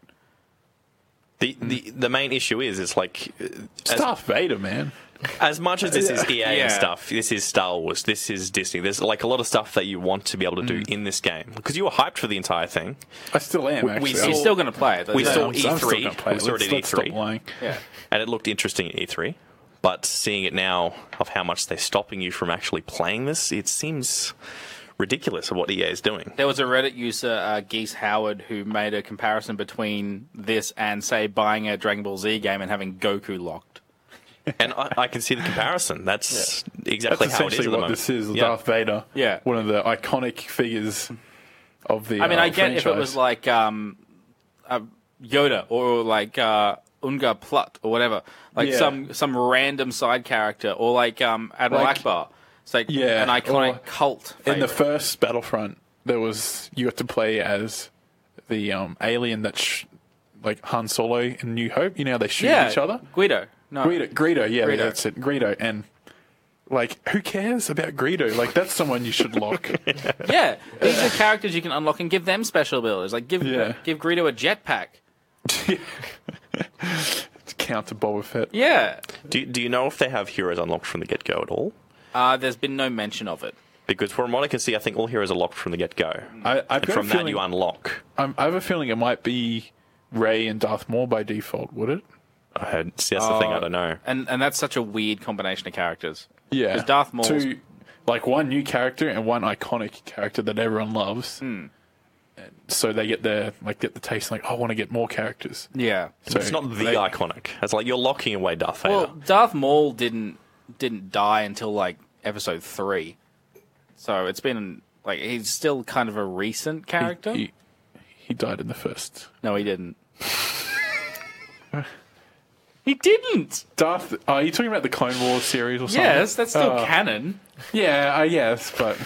The main issue is like... Darth Vader, man. As much as this is EA and stuff, this is Star Wars, this is Disney. There's like a lot of stuff that you want to be able to do in this game. Because you were hyped for the entire thing. I still am, actually. You're still going to play it. We saw I'm still E3. gonna play it. We saw it at Let's stop E3. lying. Yeah. And it looked interesting at E3. But seeing it now of how much they're stopping you from actually playing this, it seems ridiculous of what EA is doing. There was a Reddit user, Geese Howard, who made a comparison between this and, say, buying a Dragon Ball Z game and having Goku locked. And I can see the comparison. That's exactly how it is at the moment. This is Darth Vader. Yeah. One of the iconic figures of the I get franchise. if it was like Yoda or like Unga Plutt or whatever. Like some random side character or like Admiral Akbar. It's like an iconic cult favorite. In the first Battlefront, you got to play as the alien that like Han Solo in New Hope. You know how they shoot each other? Guido. No. Greedo, that's it. Greedo. And, like, who cares about Greedo? Like, that's someone you should lock. Yeah, these are characters you can unlock and give them special abilities. Like, give Greedo a jetpack. It's counter Boba Fett. Yeah. Do you know if they have heroes unlocked from the get-go at all? There's been no mention of it. Because from what I can see, I think all heroes are locked from the get-go. And from that, you unlock. I have a feeling it might be Rey and Darth Maul by default, would it? That's the thing, I don't know. And that's such a weird combination of characters. Yeah. Because Darth Maul... Like, one new character and one iconic character that everyone loves. And so they get the taste, like, I want to get more characters. Yeah. So it's not the iconic. It's like you're locking away Darth Vader. Well, Darth Maul didn't die until, like, episode 3. So it's been Like, he's still kind of a recent character. He died in the first. No, he didn't. He didn't. Darth. Are you talking about the Clone Wars series or something? Yes, that's still canon. Yeah, yes, but.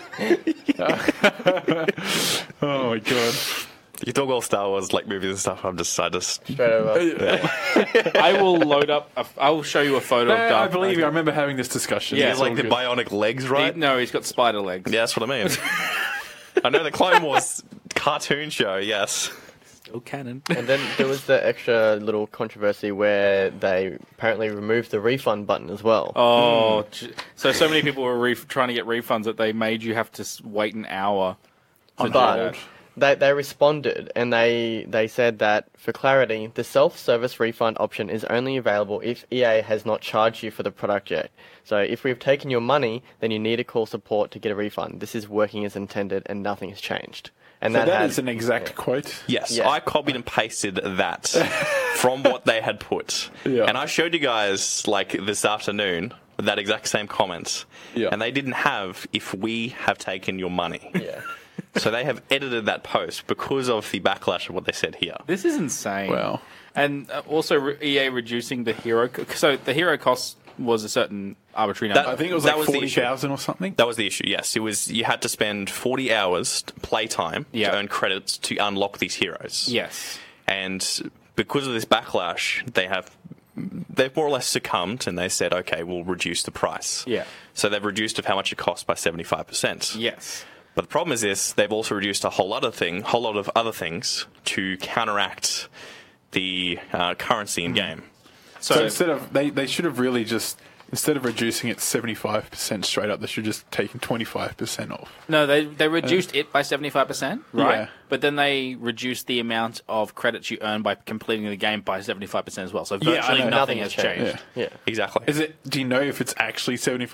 Oh my god. You talk all Star Wars like movies and stuff. I just Straight over. I will load up. I will show you a photo of I Darth. believe you. I remember having this discussion. Yeah, He It's has like all the good. bionic legs, right? No, he's got spider legs. Yeah, that's what I mean. I know the Clone Wars cartoon show, yes. Still canon. And then there was the extra little controversy where they apparently removed the refund button as well. Oh, so many people were trying to get refunds that they made you have to wait an hour to do But that. they responded and they said that, for clarity, the self-service refund option is only available if EA has not charged you for the product yet. So if we've taken your money, then you need to call support to get a refund. This is working as intended and nothing has changed. And So that has- is an exact quote. Yes, Yeah. I copied and pasted that from what they had put. Yeah. And I showed you guys, like, this afternoon, that exact same comment. Yeah. And they didn't have, if we have taken your money. Yeah. So they have edited that post because of the backlash of what they said here. This is insane. Wow. And also EA reducing the hero. So the hero cost was a certain arbitrary number. I think it was That like was the issue. 40,000 or something. That was the issue, yes. It was, you had to spend 40 hours playtime Yeah. to earn credits to unlock these heroes. Yes. And because of this backlash, they've more or less succumbed, and they said, okay, we'll reduce the price. Yeah. So they've reduced of how much it costs by 75%. Yes. But the problem is this: they've also reduced a whole lot of other things to counteract the currency in game. So instead of they should have really just, instead of reducing it 75% straight up, they should have just taken 25% off. No, they reduced it by 75%, right? Yeah. But then they reduced the amount of credits you earn by completing the game by 75% as well. So virtually know. nothing has changed. Yeah. Yeah. Exactly. Is it? Do you know if it's actually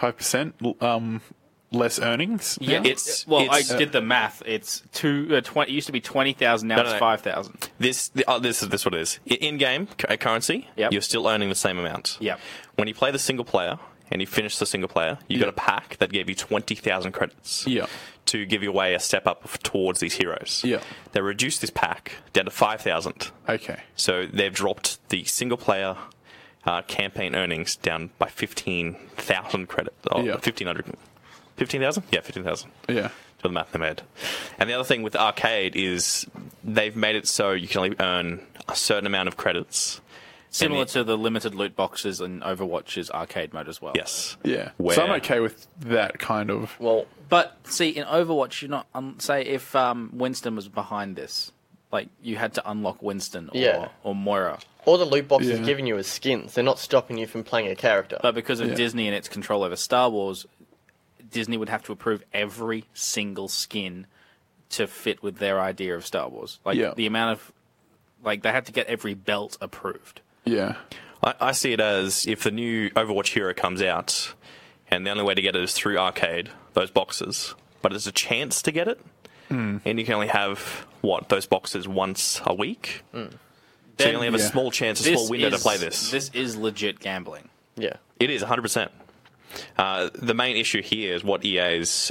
75% less earnings? Yeah, It's- I it's- did the math. It's 20. It used to be 20,000. Now No, it's no. 5,000. This is what it is. In-game currency, Yep. you're still earning the same amount. Yep. When you play the single player and you finish the single player, you got a pack that gave you 20,000 credits. Yeah. To give you away a step up towards these heroes. Yeah. They reduced this pack down to 5,000. Okay. So they've dropped the single player campaign earnings down by 15,000 credits. Oh, Yeah. 1,500. 15,000? Yeah, 15,000. Yeah. For the math they made. And the other thing with Arcade is they've made it so you can only earn a certain amount of credits. Similar And to the limited loot boxes in Overwatch's arcade mode as well. Yes. Yeah. Where- So I'm okay with that kind of. Well, But see, in Overwatch, you're not. Say if Winston was behind this, like you had to unlock Winston or, Yeah. or Moira. all the loot boxes Yeah. giving you is skins. They're not stopping you from playing a character. But because of Yeah. Disney and its control over Star Wars, Disney would have to approve every single skin to fit with their idea of Star Wars. Like Yeah. the amount of, like they had to get every belt approved. Yeah. I see it as if the new Overwatch hero comes out, and the only way to get it is through Arcade, those boxes, but there's a chance to get it, and you can only have, those boxes once a week? So you Then- only have a Yeah. small chance, a small window to play this. This is legit gambling. Yeah. It is 100%. The main issue here is what EA's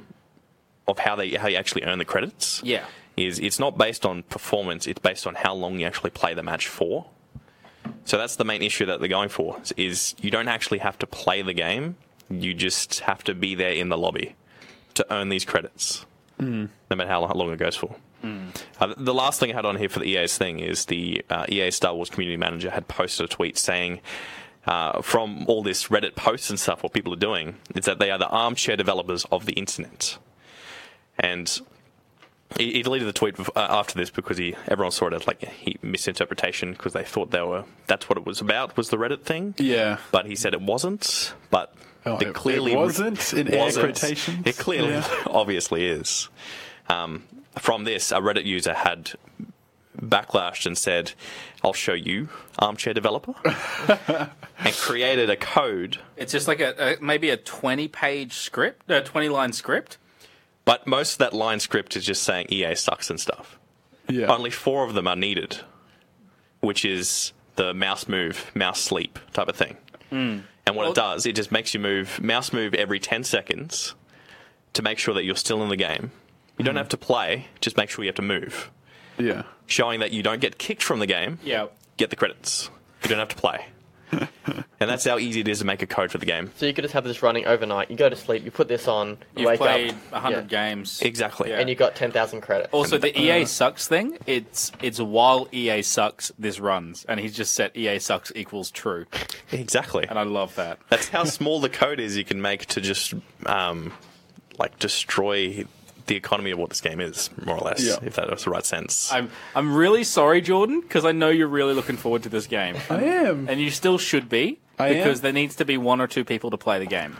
of how you actually earn the credits. Yeah. Is it's not based on performance; it's based on how long you actually play the match for. So that's the main issue that they're going for. Is you don't actually have to play the game; you just have to be there in the lobby to earn these credits, no matter how long it goes for. The last thing I had on here for the EA's thing is the EA Star Wars community manager had posted a tweet saying, from all this Reddit posts and stuff, what people are doing is that they are the armchair developers of the internet. And he deleted the tweet after this because everyone saw it as like a misinterpretation because they thought that's what it was about, was the Reddit thing. Yeah. But he said it wasn't. But It wasn't in air quotations. It clearly, obviously is. From this, a Reddit user had backlashed and said, "I'll show you, armchair developer," and created a code. It's just like maybe a 20-page script, 20-line script. But most of that line script is just saying EA sucks and stuff. Yeah. Only 4 of them are needed, which is the mouse move, mouse sleep type of thing. And what it does, it just makes you mouse move every 10 seconds to make sure that you're still in the game. You don't have to play, just make sure you have to move. Yeah. Showing that you don't get kicked from the game, get the credits. You don't have to play. And that's how easy it is to make a code for the game. So you could just have this running overnight. You go to sleep, you put this on, you You've wake played up. 100 games. Exactly. And you got 10,000 credits. Also, the EA sucks thing, it's while EA sucks, this runs. And he's just set EA sucks equals true. Exactly. And I love that. That's how small the code is you can make to just, destroy the economy of what this game is, more or less, if that was the right sense. I'm really sorry, Jordan, because I know you're really looking forward to this game. I am. And you still should be, because there needs to be 1 or 2 people to play the game.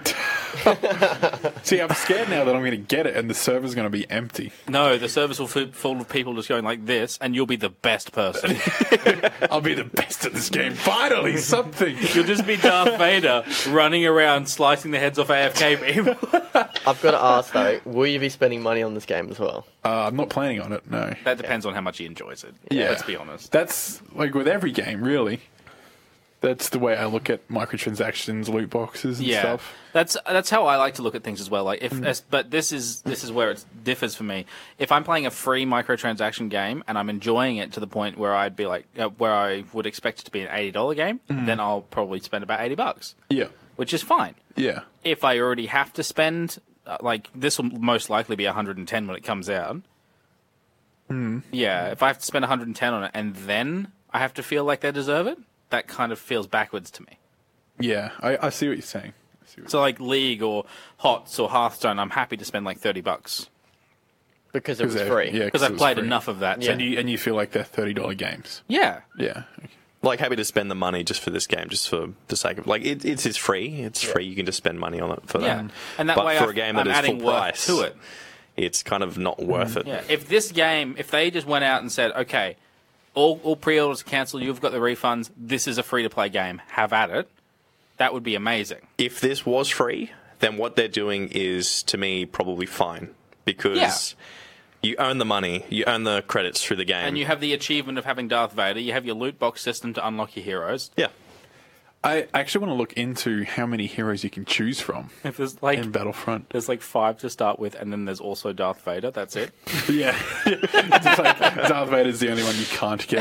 See, I'm scared now that I'm going to get it and the server's going to be empty. No, the servers will be full of people just going like this, and you'll be the best person. I'll be the best at this game. Finally, something. You'll just be Darth Vader running around slicing the heads off AFK people. I've got to ask, though, will you be spending money on this game as well? I'm not planning on it, no. That depends on how much he enjoys it. Yeah. Let's be honest. That's, like, with every game, really. That's the way I look at microtransactions, loot boxes, and stuff. That's how I like to look at things as well. Like, but this is where it differs for me. If I'm playing a free microtransaction game and I'm enjoying it to the point where I'd be like, where I would expect it to be an $80 game, then I'll probably spend about $80. Yeah. Which is fine. Yeah. If I already have to spend, this will most likely be 110 when it comes out. Yeah, if I have to spend 110 on it and then I have to feel like they deserve it, that kind of feels backwards to me. Yeah, I see what you're saying. So like League or HOTS or Hearthstone, I'm happy to spend like $30. Because it was free. Yeah, because I've played enough of that. Yeah. And you feel like they're $30 games. Yeah. Yeah. Like, happy to spend the money just for this game, just for the sake of... Like, it's free. It's free. You can just spend money on it for that. And that but way for a game that I'm is full price to it. It's kind of not worth it. Yeah. If this game, if they just went out and said, okay, all pre-orders are cancelled, you've got the refunds, this is a free-to-play game, have at it, that would be amazing. If this was free, then what they're doing is, to me, probably fine. Because you earn the money, you earn the credits through the game. And you have the achievement of having Darth Vader, you have your loot box system to unlock your heroes. Yeah. I actually want to look into how many heroes you can choose from If there's like in Battlefront. There's like 5 to start with, and then there's also Darth Vader, that's it. Yeah. It's just like Darth Vader's the only one you can't get.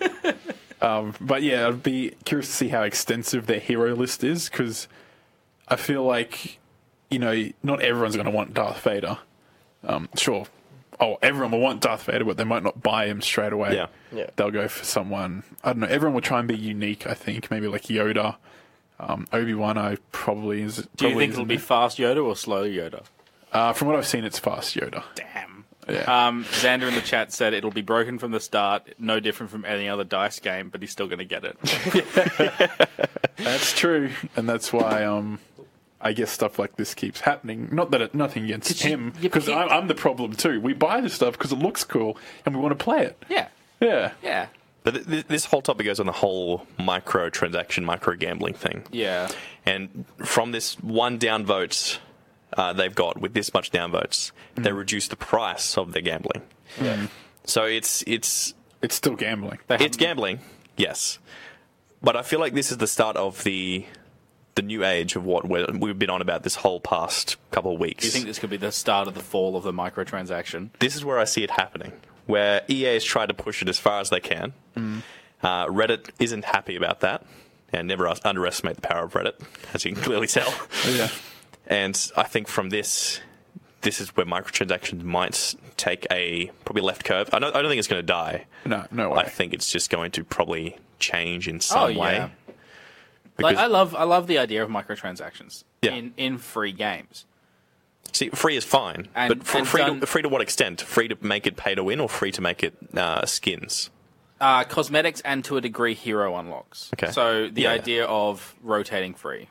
But yeah, I'd be curious to see how extensive their hero list is, because I feel like, not everyone's going to want Darth Vader. Sure. Everyone will want Darth Vader, but they might not buy him straight away. Yeah. They'll go for someone, I don't know, everyone will try and be unique, I think. Maybe like Yoda. Obi-Wan, Do you think it'll be fast Yoda or slow Yoda? From what I've seen, it's fast Yoda. Damn. Yeah. Xander in the chat said it'll be broken from the start, no different from any other DICE game, but he's still going to get it. That's true, and that's why I guess stuff like this keeps happening. Not that nothing against him, because I'm the problem too. We buy this stuff because it looks cool and we want to play it. Yeah. Yeah. Yeah. But this whole topic goes on the whole microtransaction, micro-gambling thing. Yeah. And from this one downvote they've got, with this much downvotes, they reduce the price of their gambling. Yeah. So it's still gambling. It's gambling, yes. But I feel like this is the start of the new age of what we've been on about this whole past couple of weeks. Do you think this could be the start of the fall of the microtransaction? This is where I see it happening, where EA has tried to push it as far as they can. Reddit isn't happy about that, and never underestimate the power of Reddit, as you can clearly tell. Yeah. And I think from this is where microtransactions might take a probably left curve. I don't think it's going to die. No way. I think it's just going to probably change in some way. Like, I love the idea of microtransactions in free games. See, free is fine, but free to what extent? Free to make it pay to win, or free to make it skins? Cosmetics and, to a degree, hero unlocks. Okay. So the idea of rotating free,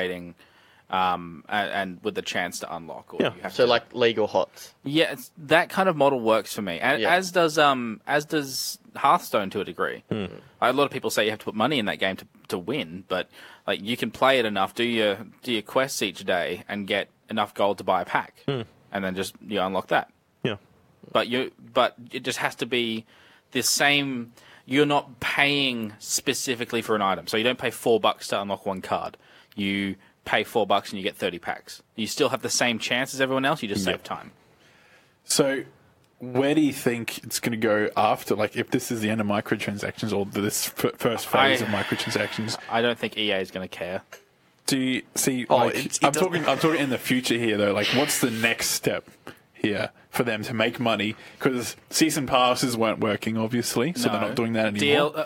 and with the chance to unlock. Or you have so like League or HOTS. Yeah, that kind of model works for me, and as does Hearthstone to a degree. A lot of people say you have to put money in that game to win, but like you can play it enough, do your quests each day, and get enough gold to buy a pack, and then just you unlock that. Yeah, but it just has to be the same. You're not paying specifically for an item, so you don't pay $4 to unlock one card. You pay $4 and you get 30 packs. You still have the same chance as everyone else. You just save time. So, where do you think it's going to go after? Like, if this is the end of microtransactions or this first phase of microtransactions, I don't think EA is going to care. do you see? Oh, Like, I'm talking in the future here, though. Like, what's the next step here for them to make money? Because season passes weren't working, obviously, so they're not doing that anymore.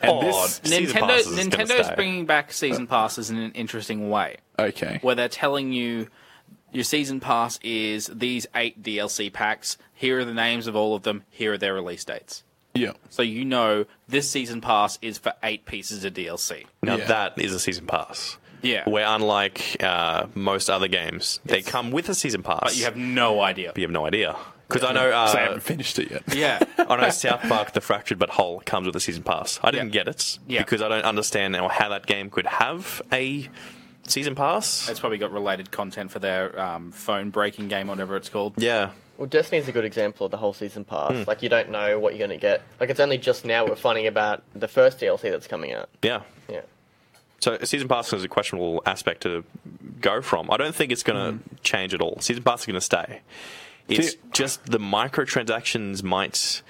Nintendo's bringing back season passes in an interesting way. Okay. Where they're telling you your season pass is these 8 DLC packs. Here are the names of all of them. Here are their release dates. Yeah. So you know this season pass is for 8 pieces of DLC. Now that is a season pass. Yeah. Where unlike most other games, they come with a season pass. But you have no idea. But you have no idea. Because I know... So I haven't finished it yet. Yeah. I know South Park The Fractured But Whole comes with a season pass. I didn't get it because I don't understand now how that game could have a season pass. It's probably got related content for their phone breaking game, whatever it's called. Yeah. Well, Destiny's a good example of the whole season pass. Like, you don't know what you're going to get. Like, it's only just now we're finding about the first DLC that's coming out. Yeah. Yeah. So season pass is a questionable aspect to go from. I don't think it's going to change at all. Season pass is going to stay. It's just the microtransactions might...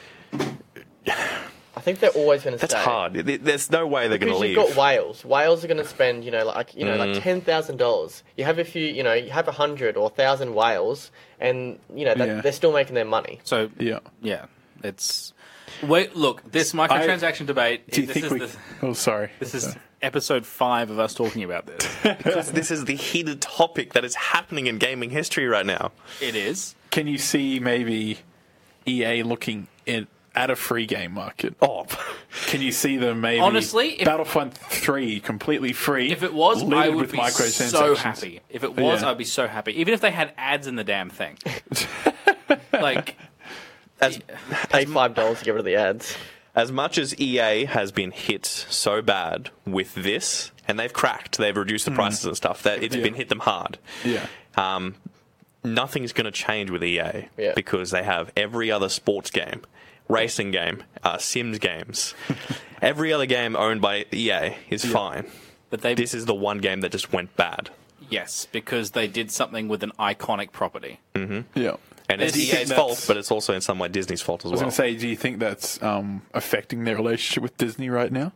I think they're always going to stay. That's hard. There's no way they're going to leave. Because you've got whales. Whales are going to spend, like $10,000. You have a few, you have 100 or 1,000 whales, and they're still making their money. So it's look, this microtransaction debate. Do you think This is episode 5 of us talking about this. Because this is the heated topic that is happening in gaming history right now. It is. Can you see maybe EA looking at a free game market? Oh, can you see them maybe? Honestly, Battlefront 3 completely free. If it was, I would with be so happy. If it was, I'd be so happy. Even if they had ads in the damn thing. Like, pay $5 to get rid of the ads. As much as EA has been hit so bad with this, and they've cracked, they've reduced the prices and stuff, that it's been hit them hard. Yeah. Nothing's going to change with EA because they have every other sports game, racing game, Sims games. Every other game owned by EA is fine. But this is the one game that just went bad. Yes, because they did something with an iconic property. Mm-hmm. Yeah. And it's EA's fault, but it's also in some way Disney's fault as well. I was going to say, do you think that's affecting their relationship with Disney right now?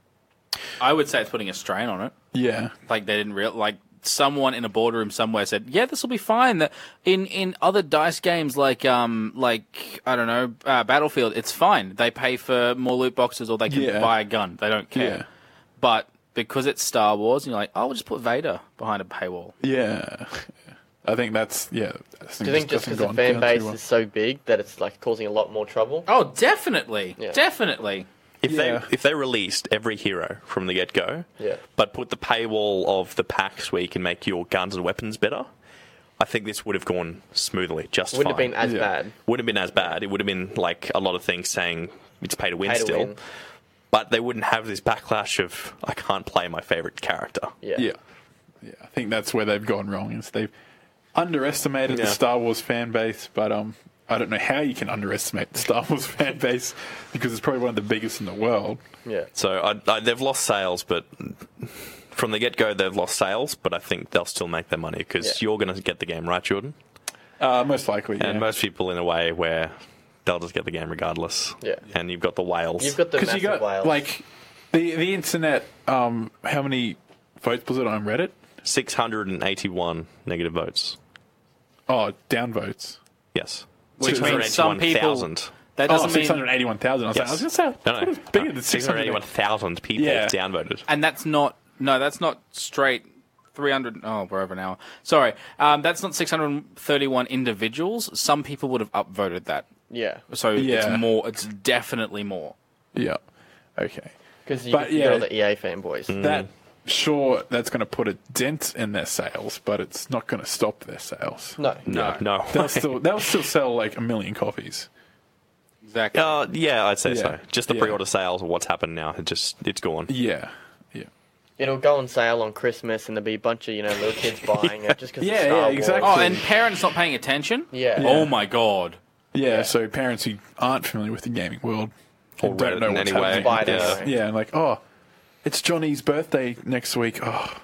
I would say it's putting a strain on it. Yeah. Like, they didn't someone in a boardroom somewhere said, yeah, this will be fine. That in other DICE games like I don't know, Battlefield, it's fine. They pay for more loot boxes or they can buy a gun. They don't care. Yeah. But because it's Star Wars, and you're like, oh, we'll just put Vader behind a paywall. Yeah. I think that's, Do you think just because the fan base is so big that it's like causing a lot more trouble? Oh, definitely. Yeah. Definitely. If they released every hero from the get-go, but put the paywall of the packs where you can make your guns and weapons better, I think this would have gone smoothly, just Wouldn't fine. have been as bad. Wouldn't have been as bad. It would have been like a lot of things saying it's pay to win still. But they wouldn't have this backlash of, I can't play my favourite character. Yeah. I think that's where they've gone wrong, is they've underestimated the Star Wars fan base, but I don't know how you can underestimate the Star Wars fan base because it's probably one of the biggest in the world. Yeah. So they've lost sales, but from the get-go they've lost sales, but I think they'll still make their money because you're going to get the game, right, Jordan? Most likely, And most people in a way where they'll just get the game regardless. Yeah. And you've got the whales. You've got the massive whales. Like, the internet, how many votes was it on Reddit? 681 negative votes. Oh, down votes. Yes. Which means some people... That doesn't mean 681,000. I was going to say, no. bigger than 681,000 people downvoted. And that's not straight 300. Oh, we're over an hour. Sorry, that's not 631 individuals. Some people would have upvoted that. Yeah. So it's more. It's definitely more. Yeah. Okay. Because you got all the EA fanboys. That's going to put a dent in their sales, but it's not going to stop their sales. No. They'll still sell like 1 million copies. Exactly. I'd say so. Just the pre-order sales of what's happened now. It's gone. Yeah. It'll go on sale on Christmas, and there'll be a bunch of little kids buying it just because it's Star Wars. Exactly. Oh, and parents not paying attention. Yeah. Oh my god. Yeah. So parents who aren't familiar with the gaming world or don't know what's happening. Yeah. Yeah, like, oh, it's Johnny's birthday next week. Oh,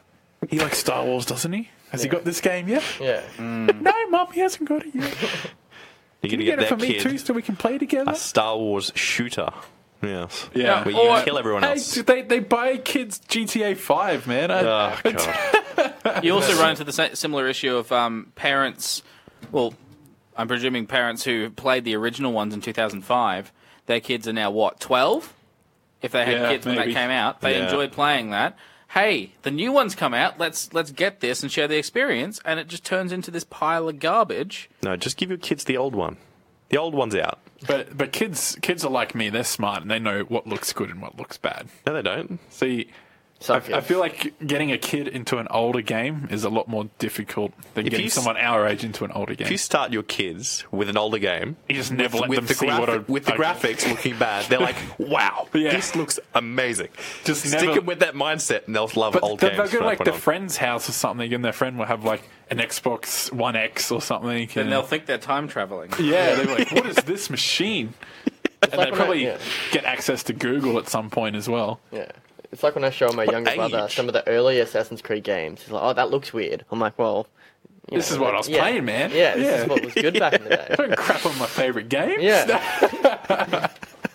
He likes Star Wars, doesn't he? Has he got this game yet? Yeah. No, Mum, he hasn't got it yet. You're Can going to you get get it for that me kid too so we can play together? a Star Wars shooter. Yes. Yeah. Where Or- you kill everyone Hey, else. they buy kids GTA 5, man. Oh, God. You also run into the similar issue of parents. Well, I'm presuming parents who played the original ones in 2005. Their kids are now what, 12? If they had Yeah, kids when maybe. that came out, they Yeah. enjoyed playing that. Hey, the new one's come out. Let's get this and share the experience, and it just turns into this pile of garbage. No, just give your kids the old one. The old one's out. But kids are like me. They're smart and they know what looks good and what looks bad. No, they don't. See, So I feel like getting a kid into an older game is a lot more difficult than getting you s- someone our age into an older game. If you start your kids with an older game, You just never let them the see what a- with the okay. graphics looking bad, they're like, "Wow, Yeah. this looks amazing." Just stick never- them with that mindset, and they'll love But old they'll games. go to from like that their point on. friend's house or something, and their friend will have like an Xbox One X or something. Then and- they'll think they're time traveling. yeah, they're like, "What is this machine?" And like they when probably yeah. get access to Google at some point as well. Yeah. It's like when I show my younger brother age? some of the early Assassin's Creed games. He's like, "Oh, that looks weird." I'm like, "Well, you This know, is what I was yeah. playing, man. Yeah, this is what was good back in the day." Don't crap on my favorite games. Yeah.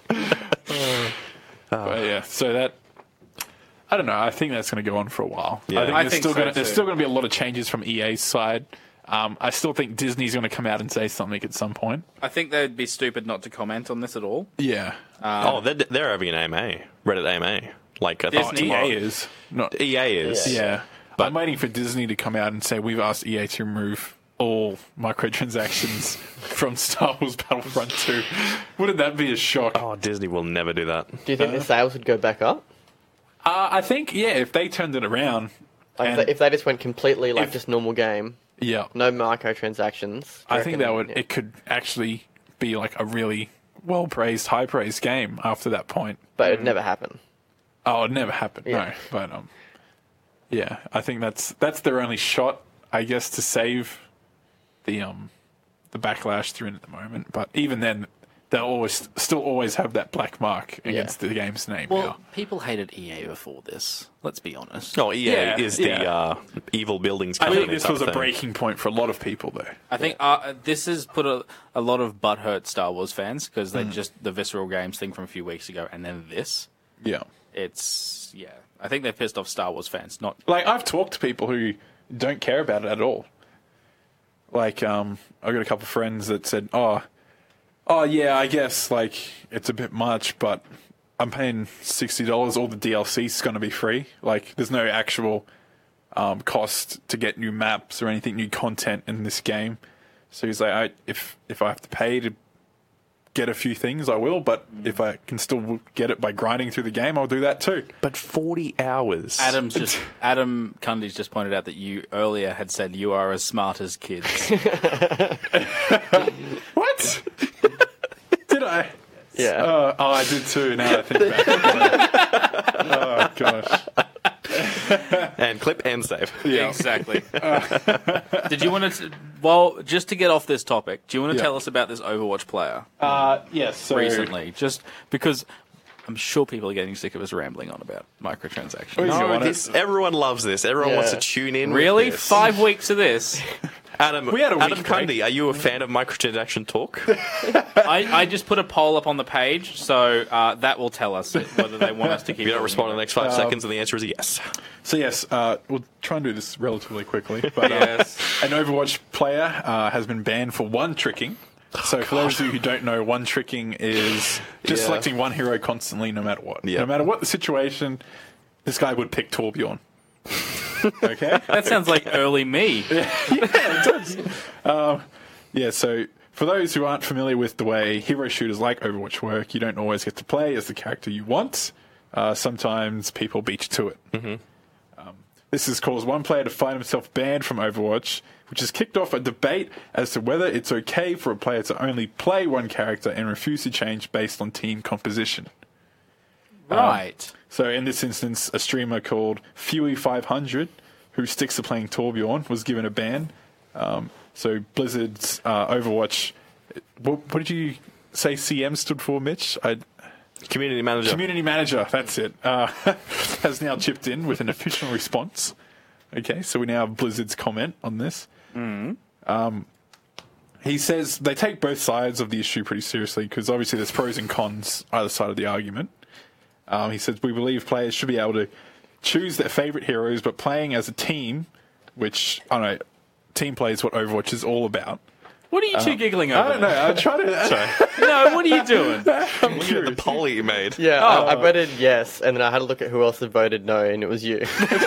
But yeah, so that I don't know. I think that's going to go on for a while. Yeah. I I think think there's so there's too. still going to be a lot of changes from EA's side. I still think Disney's going to come out and say something at some point. I think they'd be stupid not to comment on this at all. Yeah, Oh, they're having an AMA, Reddit AMA. Like I thought Disney. tomorrow. EA is not. EA is. Yeah, I'm waiting for Disney to come out and say we've asked EA to remove all microtransactions from Star Wars Battlefront 2. Wouldn't that be a shock? Oh, Disney will never do that. Do you think the sales would go back up? I think if they turned it around, Like and- if they just went completely like If- just normal game, yeah, no microtransactions. do I you think reckon- that would yeah. it could actually be like a really well praised, high praised game after that point. But it'd never happen. Oh, it never happened. Yeah. No, but yeah, I think that's their only shot, I guess, to save the backlash they're in at the moment. But even then, they'll still always have that black mark against the game's name. Well, now. people hated EA before this. Let's be honest. No, EA Yeah, is yeah. the evil buildings I company. think this type was a thing. breaking point for a lot of people, though. I think this has put a lot of butthurt Star Wars fans because they just the Visceral Games thing from a few weeks ago, and then this. Yeah. It's I think they've pissed off Star Wars fans. Not Like, I've talked to people who don't care about it at all. Like, I've got a couple of friends that said, oh, yeah, I guess, like, it's a bit much, but I'm paying $60. All the DLC's going to be free. Like, there's no actual cost to get new maps or anything, new content in this game. So he's like, if I have to pay to get a few things, I will, but if I can still get it by grinding through the game, I'll do that too. But 40 hours. Adam Cundy's just pointed out that you earlier had said you are as smart as kids. What? Did I? Yeah. Oh, I did too. Now I think back. Oh gosh. And clip and save. Yeah. Exactly. Did you want to? Well, just to get off this topic, do you want to Yeah. tell us about this Overwatch player Yes. So recently? Just because I'm sure people are getting sick of us rambling on about microtransactions. Oh, No, want this, it? everyone loves this. Everyone wants to Yeah. tune in. Really? With this. 5 weeks of this? Adam, We had a Adam week break. Cundy, are you a fan of microtransaction talk? I just put a poll up on the page, so that will tell us whether they want us to keep. If you don't talking respond in the about next 5 seconds, and the answer is yes. So yes, we'll try and do this relatively quickly. But Yes. an Overwatch player has been banned for one tricking. So for those of you who don't know, one tricking is just Yeah. selecting one hero constantly, no matter what. Yeah. No matter what the situation, this guy would pick Torbjorn. Okay. That sounds like early me. Yeah, so for those who aren't familiar with the way hero shooters like Overwatch work, you don't always get to play as the character you want. Sometimes people beat you to it. Mm-hmm. This has caused one player to find himself banned from Overwatch, which has kicked off a debate as to whether it's okay for a player to only play one character and refuse to change based on team composition. Right. So in this instance, a streamer called Fuey500, who sticks to playing Torbjorn, was given a ban. So Blizzard's Overwatch, what did you say CM stood for, Mitch? Community manager. Community manager, that's it, has now chipped in with an official response. Okay, so we now have Blizzard's comment on this. He says they take both sides of the issue pretty seriously because obviously there's pros and cons either side of the argument. He says, we believe players should be able to choose their favourite heroes, but playing as a team, which, I don't know, team play is what Overwatch is all about. What are you two giggling over? I don't know, I'm trying to... Sorry. No, what are you doing? I'm Look at the poll that you made. Yeah, I voted yes, and then I had to look at who else had voted no, and it was you.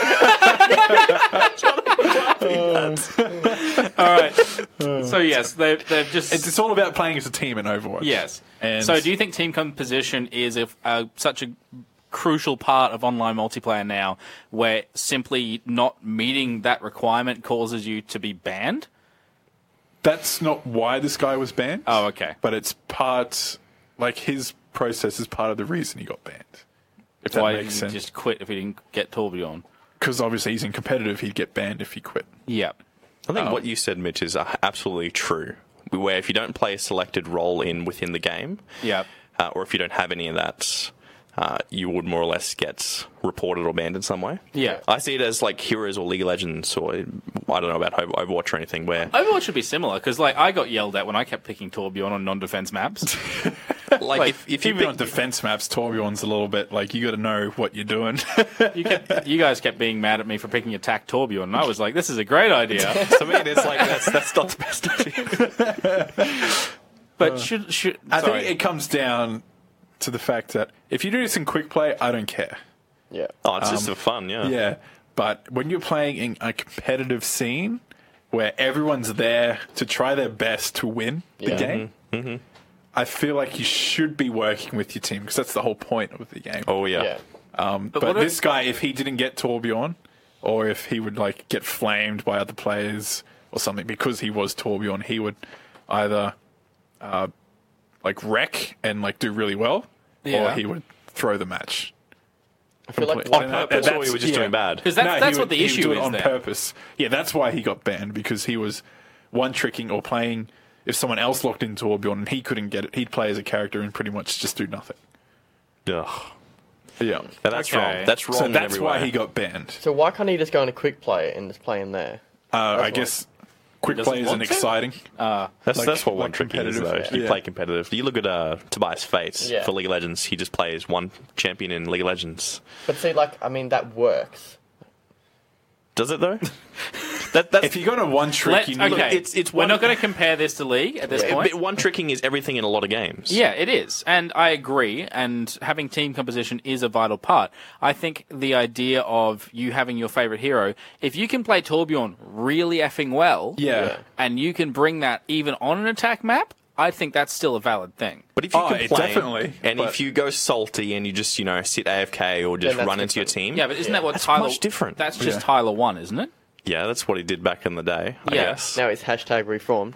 All right. So yes, they've just. It's all about playing as a team in Overwatch. Yes. And So do you think team composition is such a crucial part of online multiplayer now, where simply not meeting that requirement causes you to be banned? that's not why this guy was banned. Oh, okay. But it's part, like his process is part of the reason he got banned. If that Why makes didn't sense. he just quit if he didn't get Torbjorn? Because obviously he's in competitive, he'd get banned if he quit. Yeah. I think what you said, Mitch, is absolutely true. Where if you don't play a selected role within the game, Yeah. or if you don't have any of that, you would more or less get reported or banned in some way. Yeah. I see it as like Heroes or League of Legends, or I don't know about Overwatch or anything. Where Overwatch should be similar, because like I got yelled at when I kept picking Torbjorn on non-defense maps. like if you Even pick, on defense maps, Torbjorn's a little bit like you got to know what you're doing. You guys kept being mad at me for picking attack Torbjorn, and I was like, this is a great idea. to me, it's like that's not the best idea. But should I sorry. think it comes down to the fact that if you do this in quick play, I don't care. Yeah. Oh, it's just for fun, yeah. Yeah, but when you're playing in a competitive scene where everyone's there to try their best to win the game, I feel like you should be working with your team because that's the whole point of the game. Oh yeah. Yeah. But what this guy, if he didn't get Torbjorn, or if he would like get flamed by other players or something because he was Torbjorn, he would either like wreck and like do really well, Yeah. or he would throw the match. I feel like Completely. On purpose, or you were just doing bad. Because No, that's he what would- the he would issue do it is on there. purpose. Yeah, that's why he got banned, because he was one-tricking or playing. If someone else locked into Torbjorn and he couldn't get it, he'd play as a character and pretty much just do nothing. Ugh. Yeah. Now, that's Okay. wrong. That's wrong So in that's every why way. he got banned. So why can't he just go into quick play and just play in there? I guess quick doesn't play isn't want to? exciting. That's like- what one like trick is, though. competitive. You Yeah. play competitive. You look at Tobias Fates Yeah. for League of Legends. He just plays one champion in League of Legends. But see, like, I mean, that works. Does it though? That's If you're going to one-trick, you need... Okay, it's we're one- not going to compare this to League at this point. one tricking is everything in a lot of games. Yeah, it is. And I agree. And having team composition is a vital part. I think the idea of you having your favorite hero, if you can play Torbjorn really effing well, Yeah. and you can bring that even on an attack map, I think that's still a valid thing. But if you Oh, complain, definitely. and But- if you go salty and you just sit AFK or just Then that's run into your different. team, Yeah, but isn't that what that's Tyler... much different. That's just Yeah. Tyler 1, isn't it? Yeah, that's what he did back in the day. I Yeah. guess. Now he's hashtag reformed.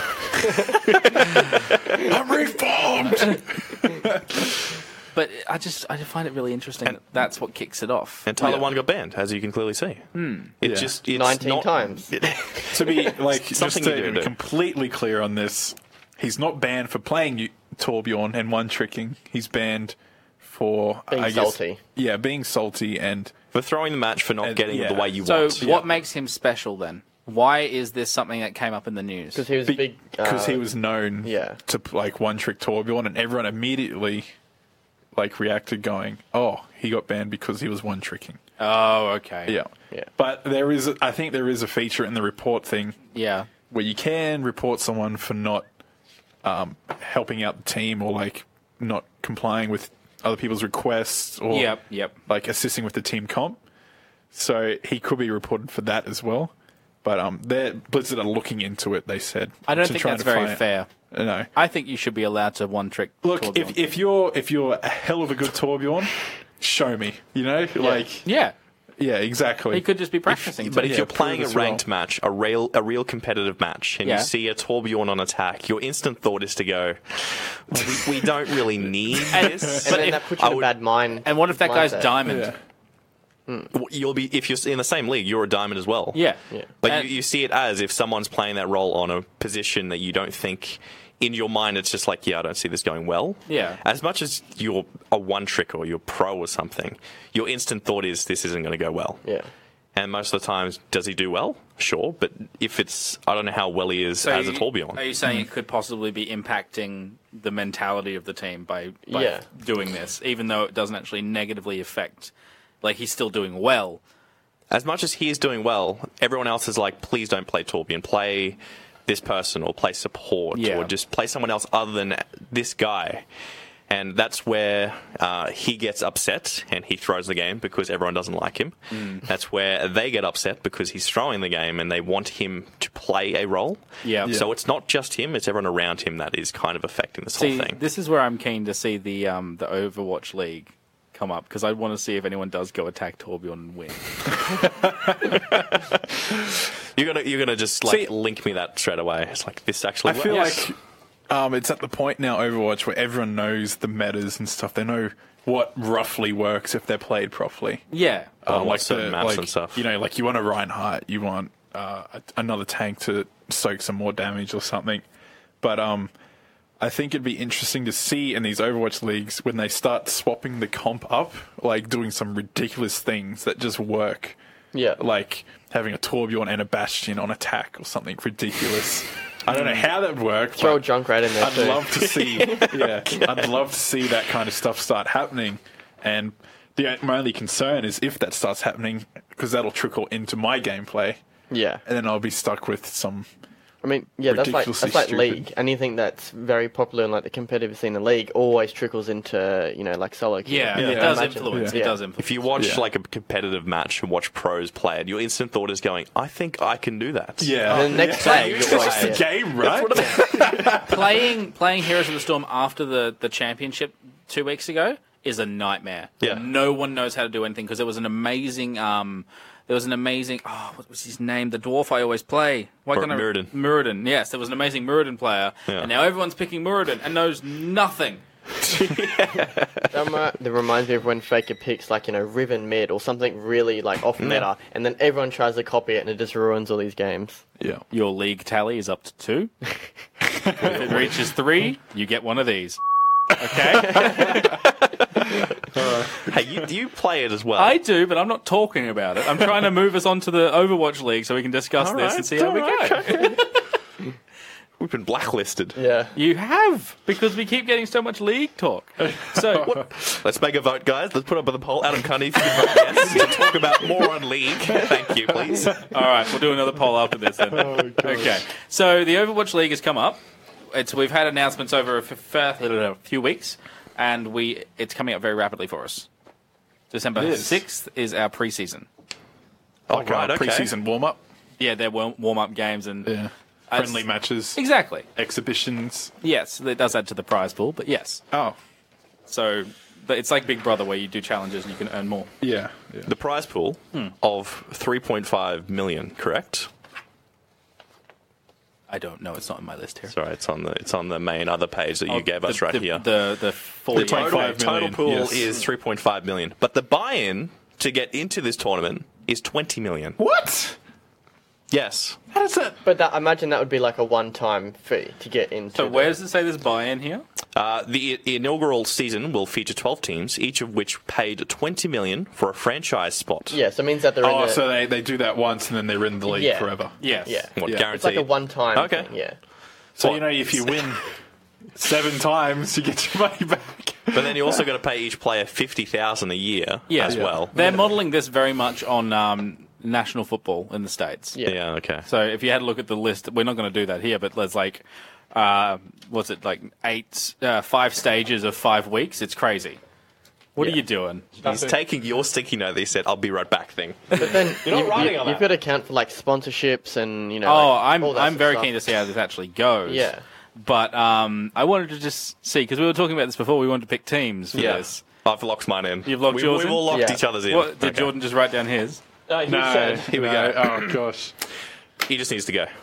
I'm reformed! But I find it really interesting that that's what kicks it off. And Tyler Yeah. 1 got banned, as you can clearly see. Yeah. It's 19 not, times. To be like just Something to you do be do. completely clear on this, he's not banned for playing Torbjorn and one-tricking. He's banned for Being I guess, salty. Yeah, being salty and For throwing the match for not getting it the yeah. way you So want. what makes him special then? Why is this something that came up in the news? Because he was a big. because he was known yeah. to like one-trick Torbjorn, and everyone immediately like reacted, going, "Oh, he got banned because he was one-tricking." Oh, okay. Yeah, Yeah. But I think there is a feature in the report thing Yeah. where you can report someone for not helping out the team or like not complying with other people's requests or Yep. like assisting with the team comp. So he could be reported for that as well. But Blizzard are looking into it, they said. I don't to think try that's to very find- fair. No. I think you should be allowed to one trick. Look, Torbjorn. if you're a hell of a good Torbjorn, show me. You know? Like yeah, yeah, exactly. he could just be practicing. But if Yeah, you're prove playing a as well. ranked match, a real competitive match, and Yeah. you see a Torbjorn on attack, your instant thought is to go, we don't really need this. And then that puts you in a bad mind. and what if that guy's mindset. diamond? Yeah. You'll be, if you're in the same league, you're a diamond as well. Yeah. Yeah. But And- you see it as if someone's playing that role on a position that you don't think, in your mind, it's just like, yeah, I don't see this going well. Yeah. As much as you're a one trick or you're pro or something, your instant thought is this isn't going to go well. Yeah. And most of the times, does he do well? Sure, but if it's, I don't know how well he is as a Torbjorn. Are you saying it could possibly be impacting the mentality of the team by doing this, even though it doesn't actually negatively affect, like he's still doing well? As much as he is doing well, everyone else is like, please don't play Torbjorn, play this person or play support or just play someone else other than this guy. And that's where he gets upset and he throws the game because everyone doesn't like him. That's where they get upset because he's throwing the game and they want him to play a role. So it's not just him, it's everyone around him that is kind of affecting this whole thing. This is where I'm keen to see the Overwatch League come up, because I want to see if anyone does go attack Torbjorn and win. You're gonna just link me that straight away. It's like, this actually works. I feel like it's at the point now, Overwatch, where everyone knows the metas and stuff. They know what roughly works if they're played properly. Yeah. Like certain maps and stuff. You know, like you want a Reinhardt, you want another tank to soak some more damage or something. But I think it'd be interesting to see in these Overwatch leagues when they start swapping the comp up, like doing some ridiculous things that just work. Yeah. Like having a Torbjorn and a Bastion on attack or something ridiculous. I don't know how that would work. Throw Junkrat in there I'd too. love to see, I'd love to see that kind of stuff start happening. And my only concern is if that starts happening, because that'll trickle into my gameplay. Yeah. And then I'll be stuck with some. I mean, yeah, that's like stupid. League. Anything that's very popular in like the competitive scene in League always trickles into, you know, like solo queue. Yeah, it does influence. It does influence. If you watch like a competitive match and watch pros play it, your instant thought is going, I think I can do that. Yeah. And the next day, it's just a game, right? Playing Heroes of the Storm after the championship 2 weeks ago is a nightmare. Yeah. No one knows how to do anything because there was an amazing. What was his name? The dwarf I always play. Muradin. Muradin, yes. There was an amazing Muradin player, and now everyone's picking Muradin and knows nothing. That reminds me of when Faker picks, like, you know, Riven mid or something really, like, off meta, and then everyone tries to copy it and it just ruins all these games. Yeah. Your league tally is up to 2. If it reaches 3, you get one of these. Okay? Hey, you play it as well. I do, but I'm not talking about it. I'm trying to move us on to the Overwatch League so we can discuss this and see how we go. We've been blacklisted. Yeah. You have, because we keep getting so much League talk. So let's make a vote, guys. Let's put up a poll. Adam Cundy, if you can vote yes to talk about more on League. Thank you, please. All right, we'll do another poll after this then. Okay. So the Overwatch League has come up. We've had announcements over a few weeks, and it's coming up very rapidly for us. December 6th is our preseason. Oh, right, okay. Preseason warm-up. Yeah, they're warm-up games and friendly matches. Exactly. Exhibitions. Yes, it does add to the prize pool, but yes. Oh. So it's like Big Brother where you do challenges and you can earn more. Yeah. The prize pool of 3.5 million, correct? I don't know. It's not on my list here. Sorry, it's on the main other page that you gave us right here. The 40 total pool is 3.5 million, but the buy-in to get into this tournament is 20 million. What? Yes. How does that? But I imagine that would be like a one-time fee to get into. So where does it say there's buy-in here? The inaugural season will feature 12 teams, each of which paid 20 million for a franchise spot. Yeah, so it means that they're in the... so they do that once and then they're in the league forever. Yes. Yeah. Guaranteed? It's like a one-time thing, yeah. So, if you win 7 times, you get your money back. But then you also got to pay each player $50,000 a year as well. They're modelling this very much on national football in the States. Yeah, okay. So if you had a look at the list, we're not going to do that here, but there's like, 5 stages of 5 weeks? It's crazy. What are you doing? He's taking your sticky note that he said, I'll be right back thing. But then You're not writing on that. You've got to account for like sponsorships and, you know. I'm very keen to see how this actually goes. Yeah. But I wanted to just see, because we were talking about this before, we wanted to pick teams for this. I've locked mine in. You've locked yours in? We've all locked each other's in. What, did Jordan just write down his? No, here we go. Oh, gosh. He just needs to go.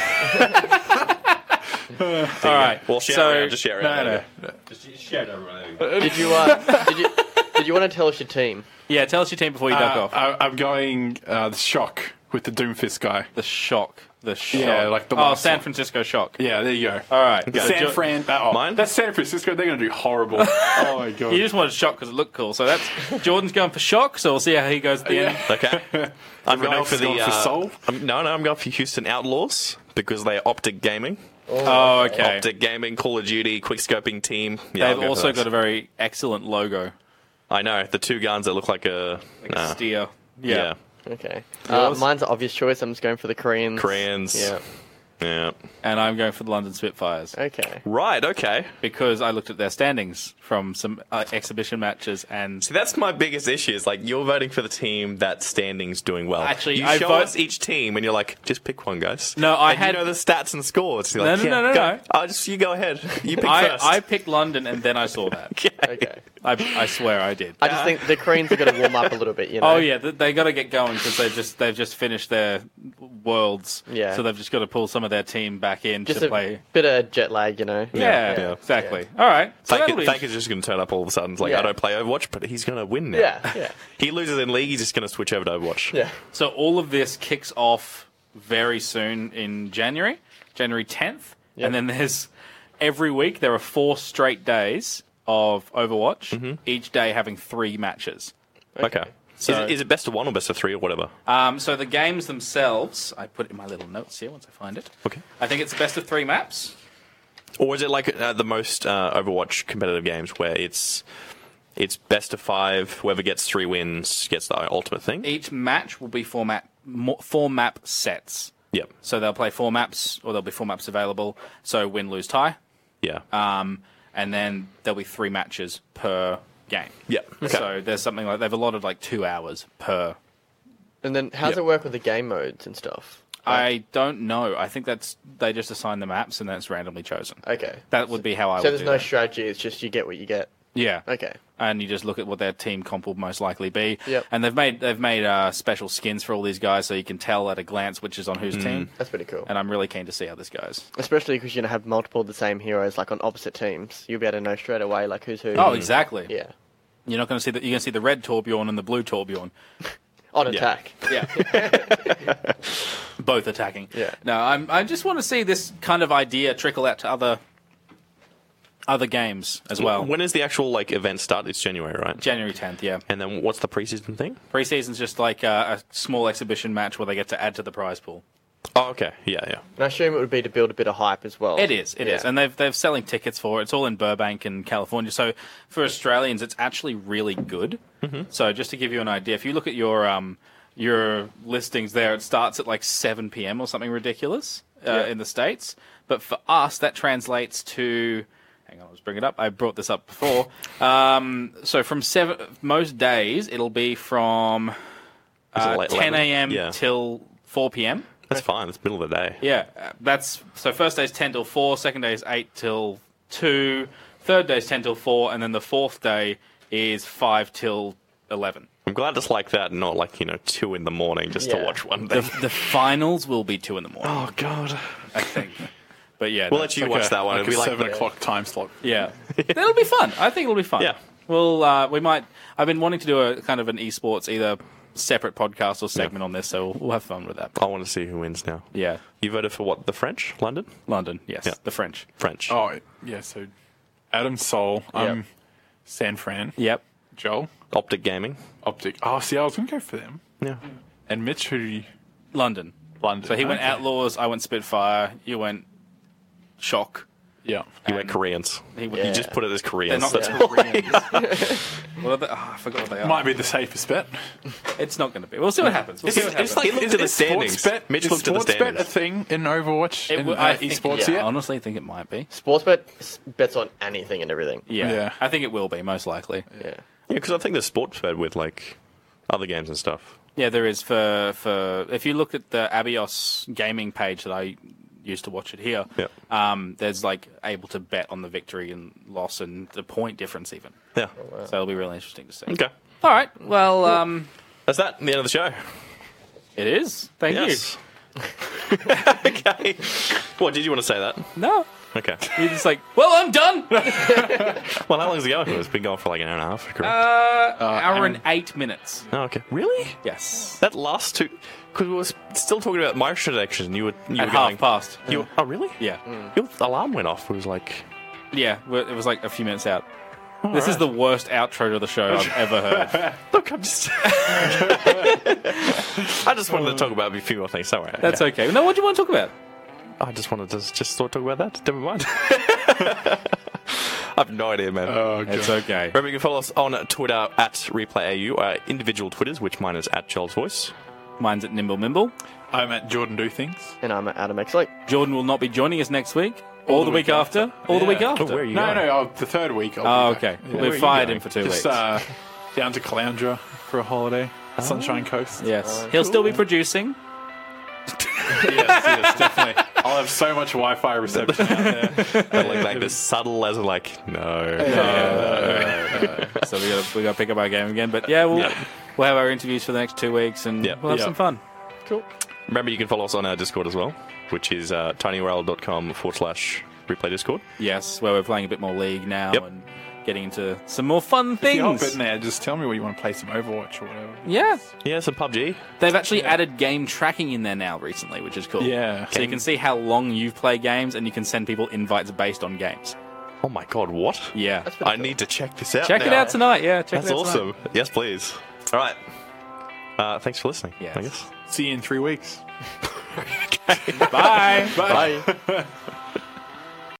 All right. Well, just share it. No. Just share it around. Did you want to tell us your team? Yeah, tell us your team before you duck off. I'm going the Shock with the Doomfist guy. The Shock. The Shock. Yeah, like the Oh, last San one. Francisco Shock. Yeah, there you go. All right. San Fran. Mine? That's San Francisco. They're going to do horrible. Oh my god. You just wanted Shock because it looked cool. So that's Jordan's going for Shock. So we'll see how he goes at the end. Okay. I'm going for Going for Soul? I'm going for Houston Outlaws because they're Optic Gaming. Oh, okay. Optic Gaming, Call of Duty, quick-scoping team. Yeah, They've also got a very excellent logo. I know, the two guns that look like a... Steer. Yeah. Okay. Yours? Mine's an obvious choice. I'm just going for the Koreans. Koreans. Yeah. Yeah. And I'm going for the London Spitfires. Okay. Right, okay. Because I looked at their standings from some exhibition matches and... See, that's my biggest issue. Is like you're voting for the team that standing's doing well. Actually, you I show vote- us each team, and you're like, just pick one, guys. No, I and had- you know the stats and scores. You're No, like, no, no, no, go. no. Oh, just you go ahead. You pick first. I picked London and then I saw that. Okay. I swear I did. I just think the Koreans have got to warm up a little bit, you know? Oh yeah, they got to get going because they've just finished their worlds. Yeah. So they've just got to pull some of their team back in Just to a play. bit of jet lag, you know? Yeah, exactly. All right. So that'll be- Thank is just going to turn up all of a sudden. It's like, Yeah. I don't play Overwatch, but he's going to win now. Yeah. He loses in League, he's just going to switch over to Overwatch. Yeah. So all of this kicks off very soon in January 10th, Yep. and then there's every week there are 4 straight days of Overwatch, each day having 3 matches. Okay. So- Is it best of 1 or best of 3 or whatever? So the games themselves, I put it in my little notes here once I find it. Okay. I think it's best of 3 maps. Or is it like the most Overwatch competitive games where it's best of 5, whoever gets 3 wins gets the ultimate thing? Each match will be 4 map sets. Yep. So they'll play 4 maps, or there'll be 4 maps available. So win, lose, tie. Yeah. And then there'll be 3 matches per game. Yep. Okay. So there's something like they've allotted like 2 hours per. And then how does it work with the game modes and stuff? I don't know. I think they just assign the maps and then it's randomly chosen. Okay. That would be how I So would there's do no that. strategy, it's just you get what you get. Yeah. Okay. And you just look at what their team comp will most likely be. Yep. And they've made special skins for all these guys, so you can tell at a glance which is on whose team. That's pretty cool. And I'm really keen to see how this goes. Especially because you're going to have multiple of the same heroes like on opposite teams. You'll be able to know straight away like who's who. Oh, exactly. Yeah. You're not going to see that. You're going to see the red Torbjorn and the blue Torbjorn. On attack. Yeah. Both attacking. Yeah. No, I just want to see this kind of idea trickle out to other games as well. When is the actual event start? It's January, right? January 10th, yeah. And then what's the preseason thing? Preseason's just like a small exhibition match where they get to add to the prize pool. Oh, okay. Yeah. And I assume it would be to build a bit of hype as well. It is, and they're selling tickets for it. It's all in Burbank and California. So for Australians, it's actually really good. Mm-hmm. So just to give you an idea, if you look at your listings there, it starts at like 7 p.m. or something ridiculous in the States. But for us, that translates to... Hang on, let's bring it up. I brought this up before. So from most days, it'll be from 10 a.m. till 4 p.m. That's fine. It's middle of the day. Yeah, so first day's 10 till 4, second day's 8 till 2, third day's 10 till 4, and then the fourth day is 5 till 11. I'm glad it's like that, not 2 in the morning just to watch one thing. The finals will be 2 in the morning. Oh, God. I think. But yeah, We'll let you watch that one. Like It'll a be 7 o'clock time slot. Yeah, it'll be fun. I think it'll be fun. Yeah. Well, we might. I've been wanting to do a kind of an esports either separate podcast or segment on this, so we'll have fun with that. I want to see who wins now. Yeah, You voted for what? The French? London? London. Yes, Yeah. the French. French. Oh, yeah, so Adam Soul, San Fran, Yep. Joel, Optic Gaming. Optic. Oh, see, I was going to go for them. Yeah. And Mitch, who do you... London. London. So he went Okay. Outlaws. I went Spitfire. You went Shock. Yeah. You went Koreans. He You just put it as They're Koreans. not That's Koreans. What are they? Oh, I forgot what they are. Might be the safest bet. It's not going to be. We'll see what happens. We'll see what happens. He looked at the standings. Sports bet, Mitch is looked at the sports bet a standings. thing in Overwatch in I think- esports yeah, yet? I honestly think it might be. Sportsbet bets on anything and everything. Yeah. Yeah. I think it will be, most likely. Yeah. Yeah, because I think there's sports fed with other games and stuff. Yeah, there is for if you look at the Abios gaming page that I used to watch it here, there's able to bet on the victory and loss and the point difference even. Yeah. So it'll be really interesting to see. Okay. All right. Well, That's that. The end of the show. it is. Thank Yes. Okay. What, did you want to say that? you. No. Okay. You're just like, well, I'm done. Well, how long is it going for? It's been going for like an hour and a half, correct? Hour and 8 minutes. Oh, okay. Really? Yes. That last two... Because we were still talking about microtransactions, and you were At going... half past. Oh, really? Yeah. Your alarm went off. It was like... Yeah, it was like a few minutes out. This is the worst outro to the show I've ever heard. Look, I'm just... I just wanted to talk about a few more things. Don't worry. That's okay. No, what do you want to talk about? I just wanted to just talk about that. Never mind. I have no idea, man. Oh, God. It's okay. Remember, you can follow us on Twitter at ReplayAU, our individual Twitters, which mine is at Joel's Voice. Mine's at Nimble Mimble. I'm at Jordan Do Things. And I'm at Adam X Lake. Jordan will not be joining us next week. Or the week after. Or the week after. Oh, where are you No, going? the third week. Oh, okay. We've fired him for 2 weeks. Just down to Caloundra for a holiday. Sunshine Coast. Yes. He'll still be producing. yes, definitely. I'll have so much Wi-Fi reception out there. like this subtle as like, no. So we got to pick up our game again. But yeah, we'll have our interviews for the next 2 weeks and we'll have some fun. Cool. Remember, you can follow us on our Discord as well, which is tinyurl.com/replay Discord. Yes, where we're playing a bit more League now Yep. and getting into some more fun If you hop things. in there, just tell me where you want to play some Overwatch or whatever. Yeah. Yeah, some PUBG. They've actually added game tracking in there now recently, which is cool. Yeah. So you can see how long you've played games and you can send people invites based on games. Oh my god, what? Yeah. I need to check this out Check now. it out tonight. Yeah, check That's it out awesome. Yes, please. All right. Thanks for listening, Yes. I guess. See you in 3 weeks. Tonight. Bye. Bye. Bye.